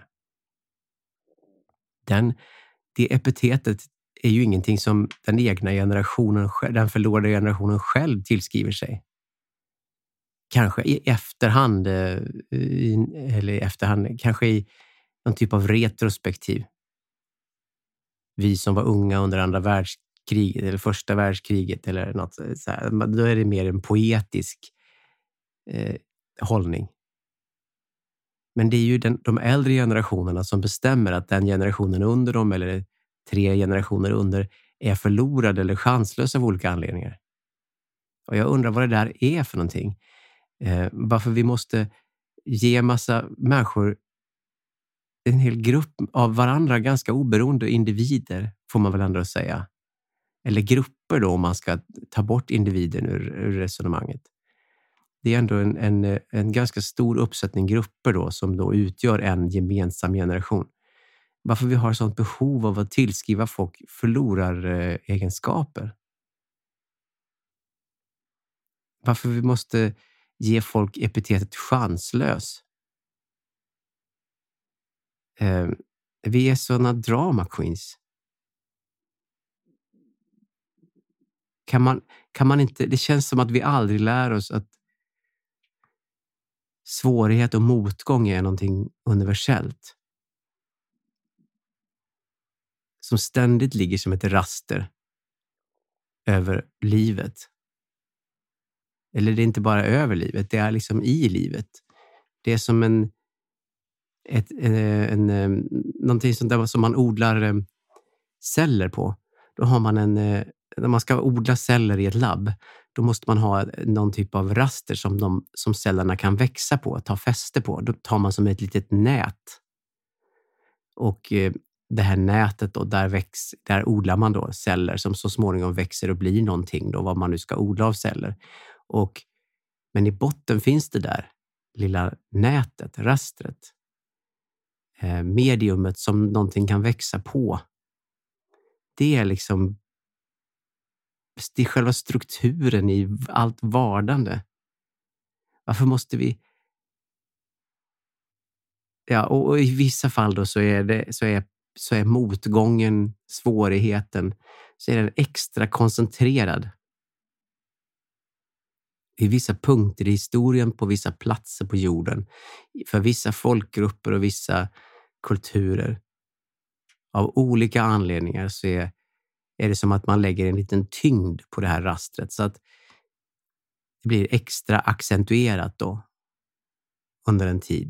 Den, det epitetet är ju ingenting som den egna generationen, den förlorade generationen själv tillskriver sig. Kanske i efterhand, eller i efterhand, kanske i någon typ av retrospektiv. Vi som var unga under andra världskriget eller första världskriget eller något så här, då är det mer en poetisk eh, hållning. Men det är ju den, de äldre generationerna som bestämmer att den generationen under dem eller tre generationer under är förlorade eller chanslösa av olika anledningar. Och jag undrar vad det där är för någonting. Eh, varför vi måste ge massa människor, en hel grupp av varandra ganska oberoende individer får man väl ändå säga. Eller grupper då om man ska ta bort individen ur, ur resonemanget. Det är ändå en, en, en ganska stor uppsättning grupper då som då utgör en gemensam generation. Varför vi har sånt behov av att tillskriva folk förloraregenskaper. Varför vi måste ge folk epitetet chanslös. Eh, vi är såna drama queens. Kan man, kan man inte, det känns som att vi aldrig lär oss att svårighet och motgång är någonting universellt. Som ständigt ligger som ett raster över livet. Eller det är inte bara över livet, det är liksom i livet. Det är som en, ett, en, en, någonting sånt där som man odlar celler på. Då har man en, när man ska odla celler i ett labb, då måste man ha någon typ av raster som, de, som cellerna kan växa på, ta fäste på. Då tar man som ett litet nät. Och det här nätet då, där, väx, där odlar man då celler som så småningom växer och blir någonting då, vad man nu ska odla av celler. Och, men i botten finns det där lilla nätet, rastret. Eh, mediumet som någonting kan växa på. Det är liksom det är själva strukturen i allt vardande. Varför måste vi... Ja, och, och i vissa fall då så är, det, så, är, så är motgången, svårigheten, så är den extra koncentrerad. I vissa punkter i historien, på vissa platser på jorden, för vissa folkgrupper och vissa kulturer. Av olika anledningar så är, är det som att man lägger en liten tyngd på det här rastret så att det blir extra accentuerat då under en tid.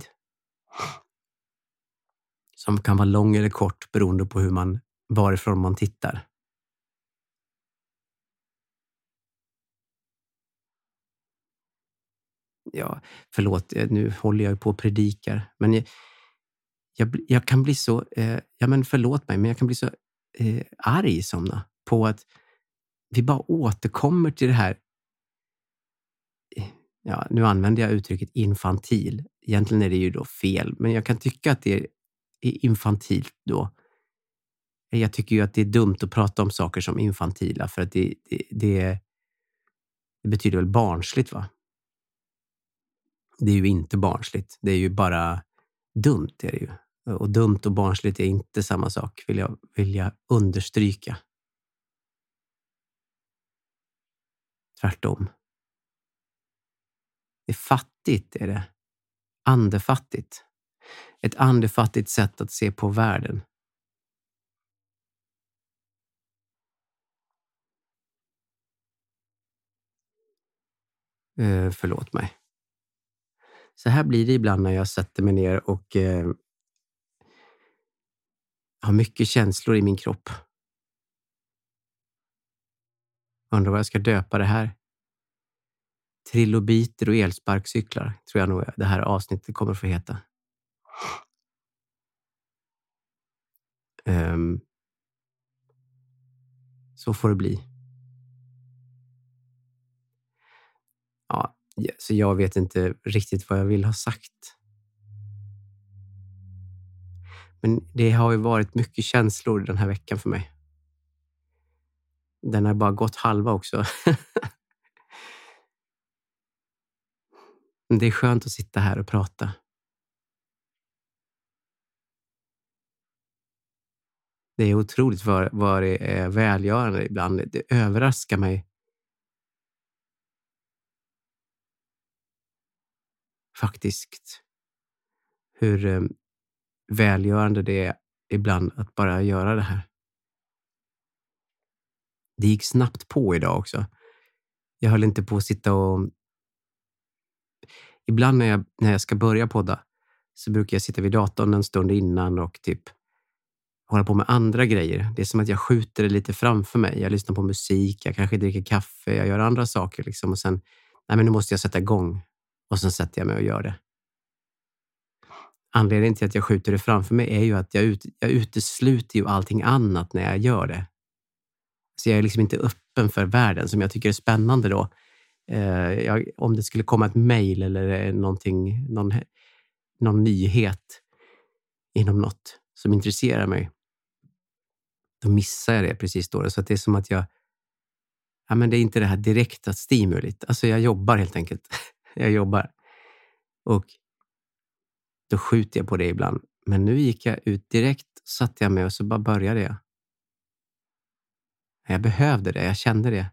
Som kan vara lång eller kort beroende på hur man, varifrån man tittar. Ja, förlåt, nu håller jag på och predikar. Men jag, jag, jag kan bli så, eh, ja men förlåt mig, men jag kan bli så eh, arg somna på att vi bara återkommer till det här. Ja, nu använder jag uttrycket infantil. Egentligen är det ju då fel, men jag kan tycka att det är infantilt då. Jag tycker ju att det är dumt att prata om saker som infantila, för att det, det, det, det betyder väl barnsligt, va? Det är ju inte barnsligt. Det är ju bara dumt, är det ju. Och dumt och barnsligt är inte samma sak, vill jag, vill jag understryka. Tvärtom. Det är fattigt, är det. Andefattigt. Ett andefattigt sätt att se på världen. Eh, förlåt mig. Så här blir det ibland när jag sätter mig ner och eh, har mycket känslor i min kropp. Undrar vad jag ska döpa det här. Trilobiter och elsparkcyklar tror jag nog det här avsnittet kommer att få heta. Um, så får det bli. Ja, så jag vet inte riktigt vad jag vill ha sagt. Men det har ju varit mycket känslor den här veckan för mig. Den har bara gått halva också. Men det är skönt att sitta här och prata. Det är otroligt vad, vad det är välgörande ibland. Det överraskar mig. Faktiskt. Hur eh, välgörande det är ibland att bara göra det här. Det gick snabbt på idag också. Jag höll inte på att sitta och... Ibland när jag, när jag ska börja podda så brukar jag sitta vid datorn en stund innan och typ hålla på med andra grejer. Det är som att jag skjuter det lite framför mig. Jag lyssnar på musik, jag kanske dricker kaffe, jag gör andra saker liksom. Och sen, nej men nu måste jag sätta igång. Och sen sätter jag mig och gör det. Anledningen till att jag skjuter det framför mig är ju att jag, ut, jag utesluter ju allting annat när jag gör det. Så jag är liksom inte öppen för världen som jag tycker är spännande då. Eh, jag, om det skulle komma ett mejl eller någonting, någon, någon nyhet inom något som intresserar mig, då missar jag det precis då. Så att det är som att jag, ja men det är inte det här direkta stimulit. Alltså jag jobbar helt enkelt. jag jobbar. Och då skjuter jag på det ibland. Men nu gick jag ut direkt, satte jag mig och så bara började jag. Jag behövde det, jag kände det.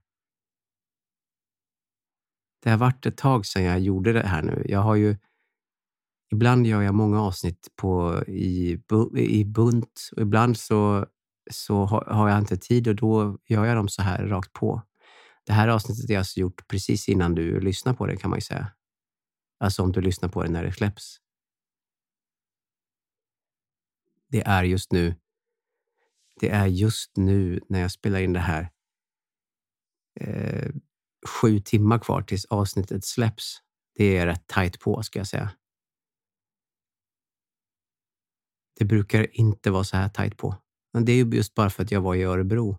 Det har varit ett tag sedan jag gjorde det här nu. Jag har ju, ibland gör jag många avsnitt på, i, i bunt. Och ibland så, så har, har jag inte tid och då gör jag dem så här rakt på. Det här avsnittet är alltså gjort precis innan du lyssnar på det, kan man ju säga. Alltså om du lyssnar på det när det släpps. Det är just nu. Det är just nu när jag spelar in det här. Eh, sju timmar kvar tills avsnittet släpps. Det är rätt tajt på, ska jag säga. Det brukar inte vara så här tajt på. Men det är ju just bara för att jag var i Örebro.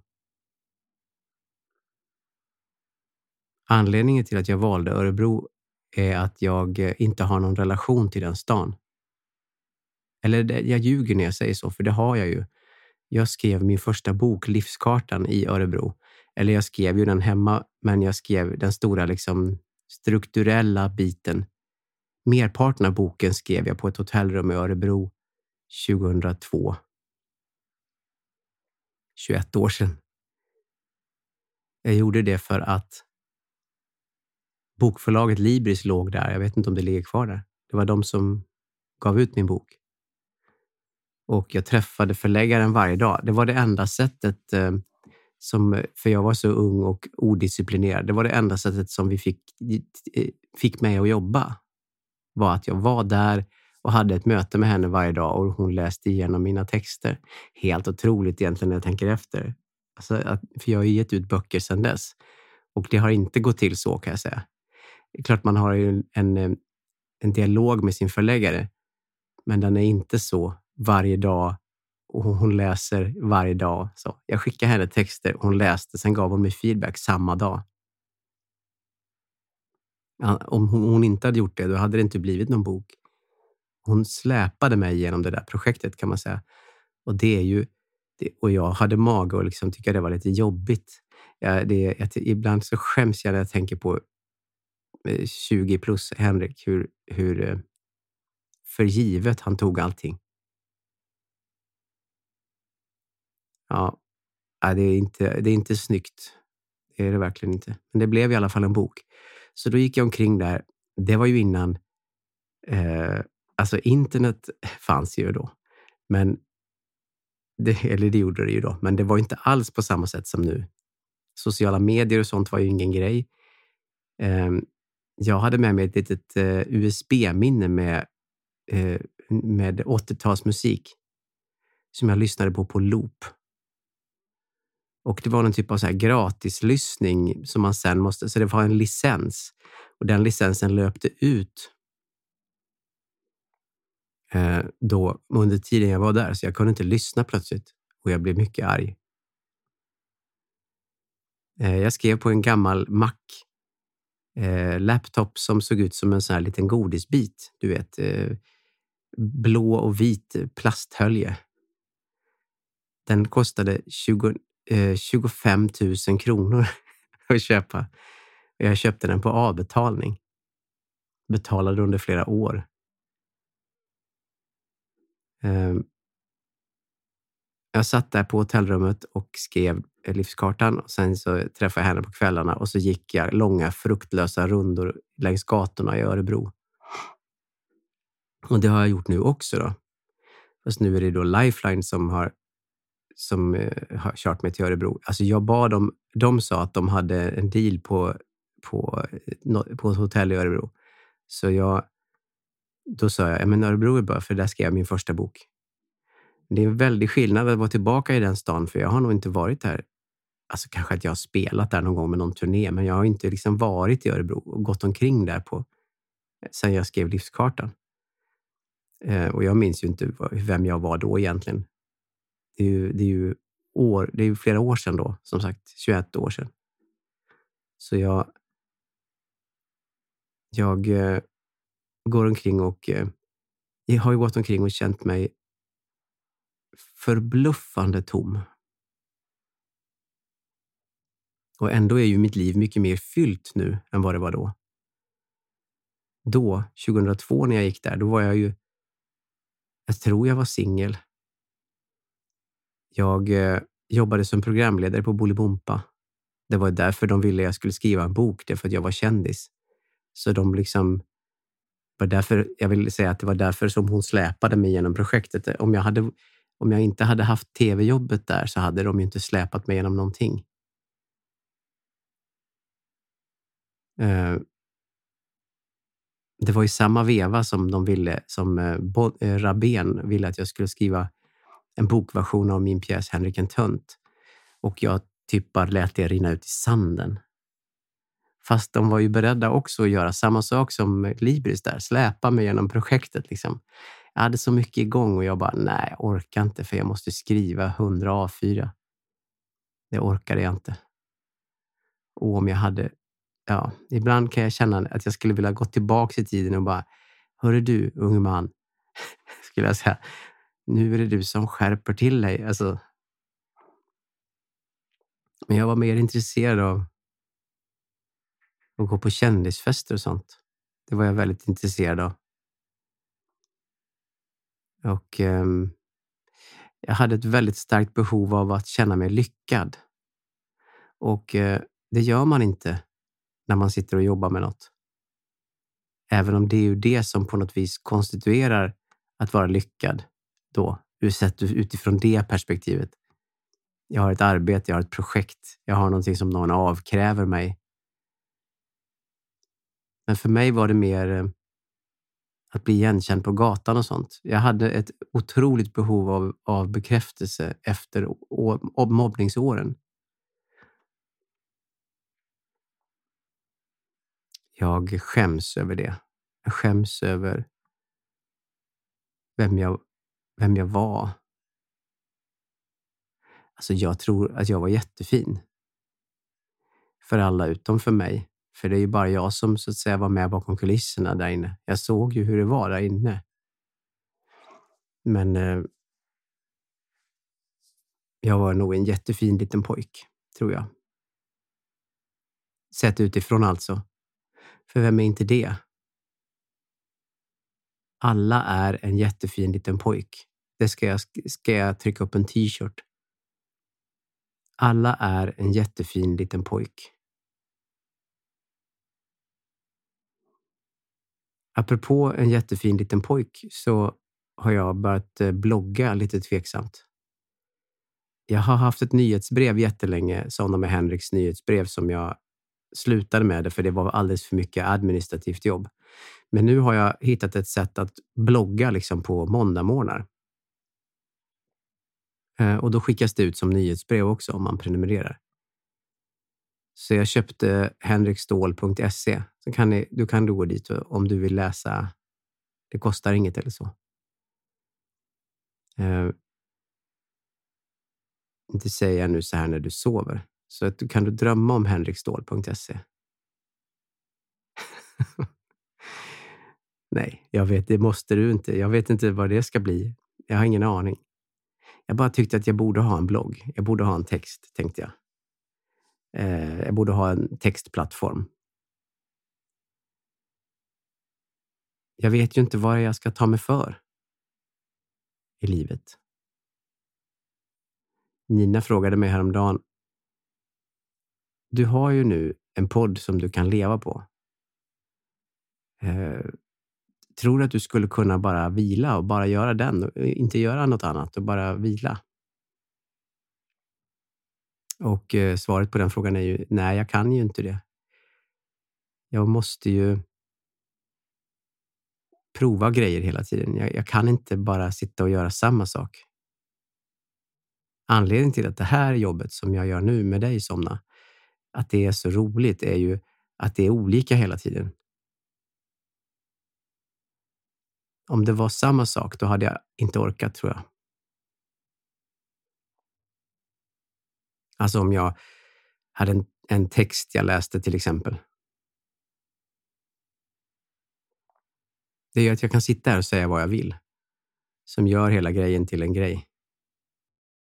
Anledningen till att jag valde Örebro är att jag inte har någon relation till den stan. Eller jag ljuger när jag säger så, för det har jag ju. Jag skrev min första bok, Livskartan, i Örebro. Eller jag skrev ju den hemma, men jag skrev den stora liksom strukturella biten. Merparten av boken skrev jag på ett hotellrum i Örebro tjugohundratvå. tjugoett år sedan. Jag gjorde det för att bokförlaget Libris låg där. Jag vet inte om det ligger kvar där. Det var de som gav ut min bok. Och jag träffade förläggaren varje dag. Det var det enda sättet eh, som, för jag var så ung och odisciplinerad. Det var det enda sättet som vi fick, fick mig att jobba. Var att jag var där och hade ett möte med henne varje dag och hon läste igenom mina texter. Helt otroligt egentligen när jag tänker efter. Alltså att, för jag har ju gett ut böcker sedan dess. Och det har inte gått till så, kan jag säga. Det är klart man har ju en, en, en dialog med sin förläggare. Men den är inte så varje dag och hon läser varje dag. Så jag skickade henne texter, hon läste, sen gav hon mig feedback samma dag. Ja, om hon, hon inte hade gjort det, då hade det inte blivit någon bok. Hon släpade mig genom det där projektet, kan man säga. Och det är ju, det, och jag hade mage och liksom tycka det var lite jobbigt. Ja, det, jag, ibland så skäms jag när jag tänker på tjugo plus Henrik, hur, hur för givet han tog allting. Ja, det är inte, det är inte snyggt. Det är det verkligen inte. Men det blev i alla fall en bok. Så då gick jag omkring där. Det var ju innan, eh, alltså internet fanns ju då. Men, det, eller det gjorde det ju då. Men det var inte alls på samma sätt som nu. Sociala medier och sånt var ju ingen grej. Eh, jag hade med mig ett litet eh, U S B-minne med, eh, med åttiotalsmusik. Som jag lyssnade på på loop. Och det var någon typ av så här gratislyssning som man sen måste, så det var en licens. Och den licensen löpte ut eh, då under tiden jag var där. Så jag kunde inte lyssna plötsligt. Och jag blev mycket arg. Eh, jag skrev på en gammal Mac eh, laptop som såg ut som en sån här liten godisbit. Du vet, eh, blå och vit plasthölje. Den kostade tjugo, eh, tjugofem tusen kronor att köpa. Jag köpte den på avbetalning. Betalade under flera år. Eh, jag satt där på hotellrummet och skrev livskartan. Och sen så träffade jag henne på kvällarna. Och så gick jag långa fruktlösa rundor längs gatorna i Örebro. Och det har jag gjort nu också då. Fast nu är det då Lifeline som har som eh, har kört mig till Örebro. Alltså jag bad dem, de sa att de hade en deal på, på, på ett hotell i Örebro. Så jag, då sa jag, ja men Örebro är bra, för där skrev jag min första bok. Det är en väldig skillnad att vara tillbaka i den stan, för jag har nog inte varit här. Alltså kanske att jag har spelat där någon gång med någon turné, men jag har inte liksom varit i Örebro och gått omkring där på sen jag skrev livskartan. Eh, och jag minns ju inte vem jag var då egentligen. Det är ju, det är ju, år, det är ju flera år sedan då, som sagt, tjugoett år sedan. Så jag, jag eh, går omkring och eh, jag har ju gått omkring och känt mig förbluffande tom. Och ändå är ju mitt liv mycket mer fyllt nu än vad det var då. Då, tjugohundratvå när jag gick där, då var jag ju, jag tror jag var singel. Jag eh, jobbade som programledare på Bolibompa. Det var därför de ville jag skulle skriva en bok, det för att jag var kändis. Så de liksom, var därför, jag vill säga att det var därför som hon släpade mig genom projektet. Om jag, hade, om jag inte hade haft tv-jobbet där så hade de ju inte släpat mig genom någonting. Eh, det var i samma veva som de ville, som eh, Bo, eh, Rabén ville att jag skulle skriva en bokversion av min pjäs Henrik en tönt. Och jag typ bara lät det rinna ut i sanden. Fast de var ju beredda också att göra samma sak som Libris där. Släpa mig genom projektet liksom. Jag hade så mycket igång och jag bara, nej jag orkar inte, för jag måste skriva hundra A fyra. Det orkade jag inte. Och om jag hade, ja, ibland kan jag känna att jag skulle vilja gå tillbaka i tiden och bara, hörru du unge man, skulle jag säga, nu är det du som skärper till dig. Alltså. Men jag var mer intresserad av att gå på kändisfester och sånt. Det var jag väldigt intresserad av. Och eh, jag hade ett väldigt starkt behov av att känna mig lyckad. Och eh, det gör man inte när man sitter och jobbar med något. Även om det är ju det som på något vis konstituerar att vara lyckad då. Sett utifrån det perspektivet. Jag har ett arbete, jag har ett projekt. Jag har någonting som någon avkräver mig. Men för mig var det mer eh, att bli igenkänd på gatan och sånt. Jag hade ett otroligt behov av, av bekräftelse efter å, mobbningsåren. Jag skäms över det. Jag skäms över vem jag, vem jag var. Alltså jag tror att jag var jättefin. För alla utom för mig. För det är ju bara jag som så att säga var med bakom kulisserna där inne. Jag såg ju hur det var där inne. Men eh, jag var nog en jättefin liten pojk, tror jag. Sett utifrån alltså. För vem är inte det? Alla är en jättefin liten pojk. Det ska jag, ska jag trycka upp en t-shirt. Alla är en jättefin liten pojk. Apropå en jättefin liten pojk så har jag börjat blogga lite tveksamt. Jag har haft ett nyhetsbrev jättelänge, sådana med Henriks nyhetsbrev som jag slutade med det för det var alldeles för mycket administrativt jobb. Men nu har jag hittat ett sätt att blogga liksom på måndagmorgnar. Och då skickas det ut som nyhetsbrev också om man prenumererar. Så jag köpte henrikståhl punkt se. Så kan ni, du kan gå dit om du vill läsa. Det kostar inget eller så. Uh, inte säga nu så här när du sover. Så att du kan du drömma om henrikståhl punkt se. Nej, jag vet, det måste du inte. Jag vet inte vad det ska bli. Jag har ingen aning. Jag bara tyckte att jag borde ha en blogg. Jag borde ha en text, tänkte jag. Eh, jag borde ha en textplattform. Jag vet ju inte vad jag ska ta mig för i livet. Nina frågade mig häromdagen. Du har ju nu en podd som du kan leva på. Eh, tror du att du skulle kunna bara vila och bara göra den och inte göra något annat och bara vila? Och eh, svaret på den frågan är ju nej, jag kan ju inte det. Jag måste ju prova grejer hela tiden. Jag, jag kan inte bara sitta och göra samma sak. Anledningen till att det här jobbet som jag gör nu med dig, Somna, att det är så roligt är ju att det är olika hela tiden. Om det var samma sak, då hade jag inte orkat, tror jag. Alltså om jag hade en, en text jag läste till exempel. Det är ju att jag kan sitta här och säga vad jag vill. Som gör hela grejen till en grej.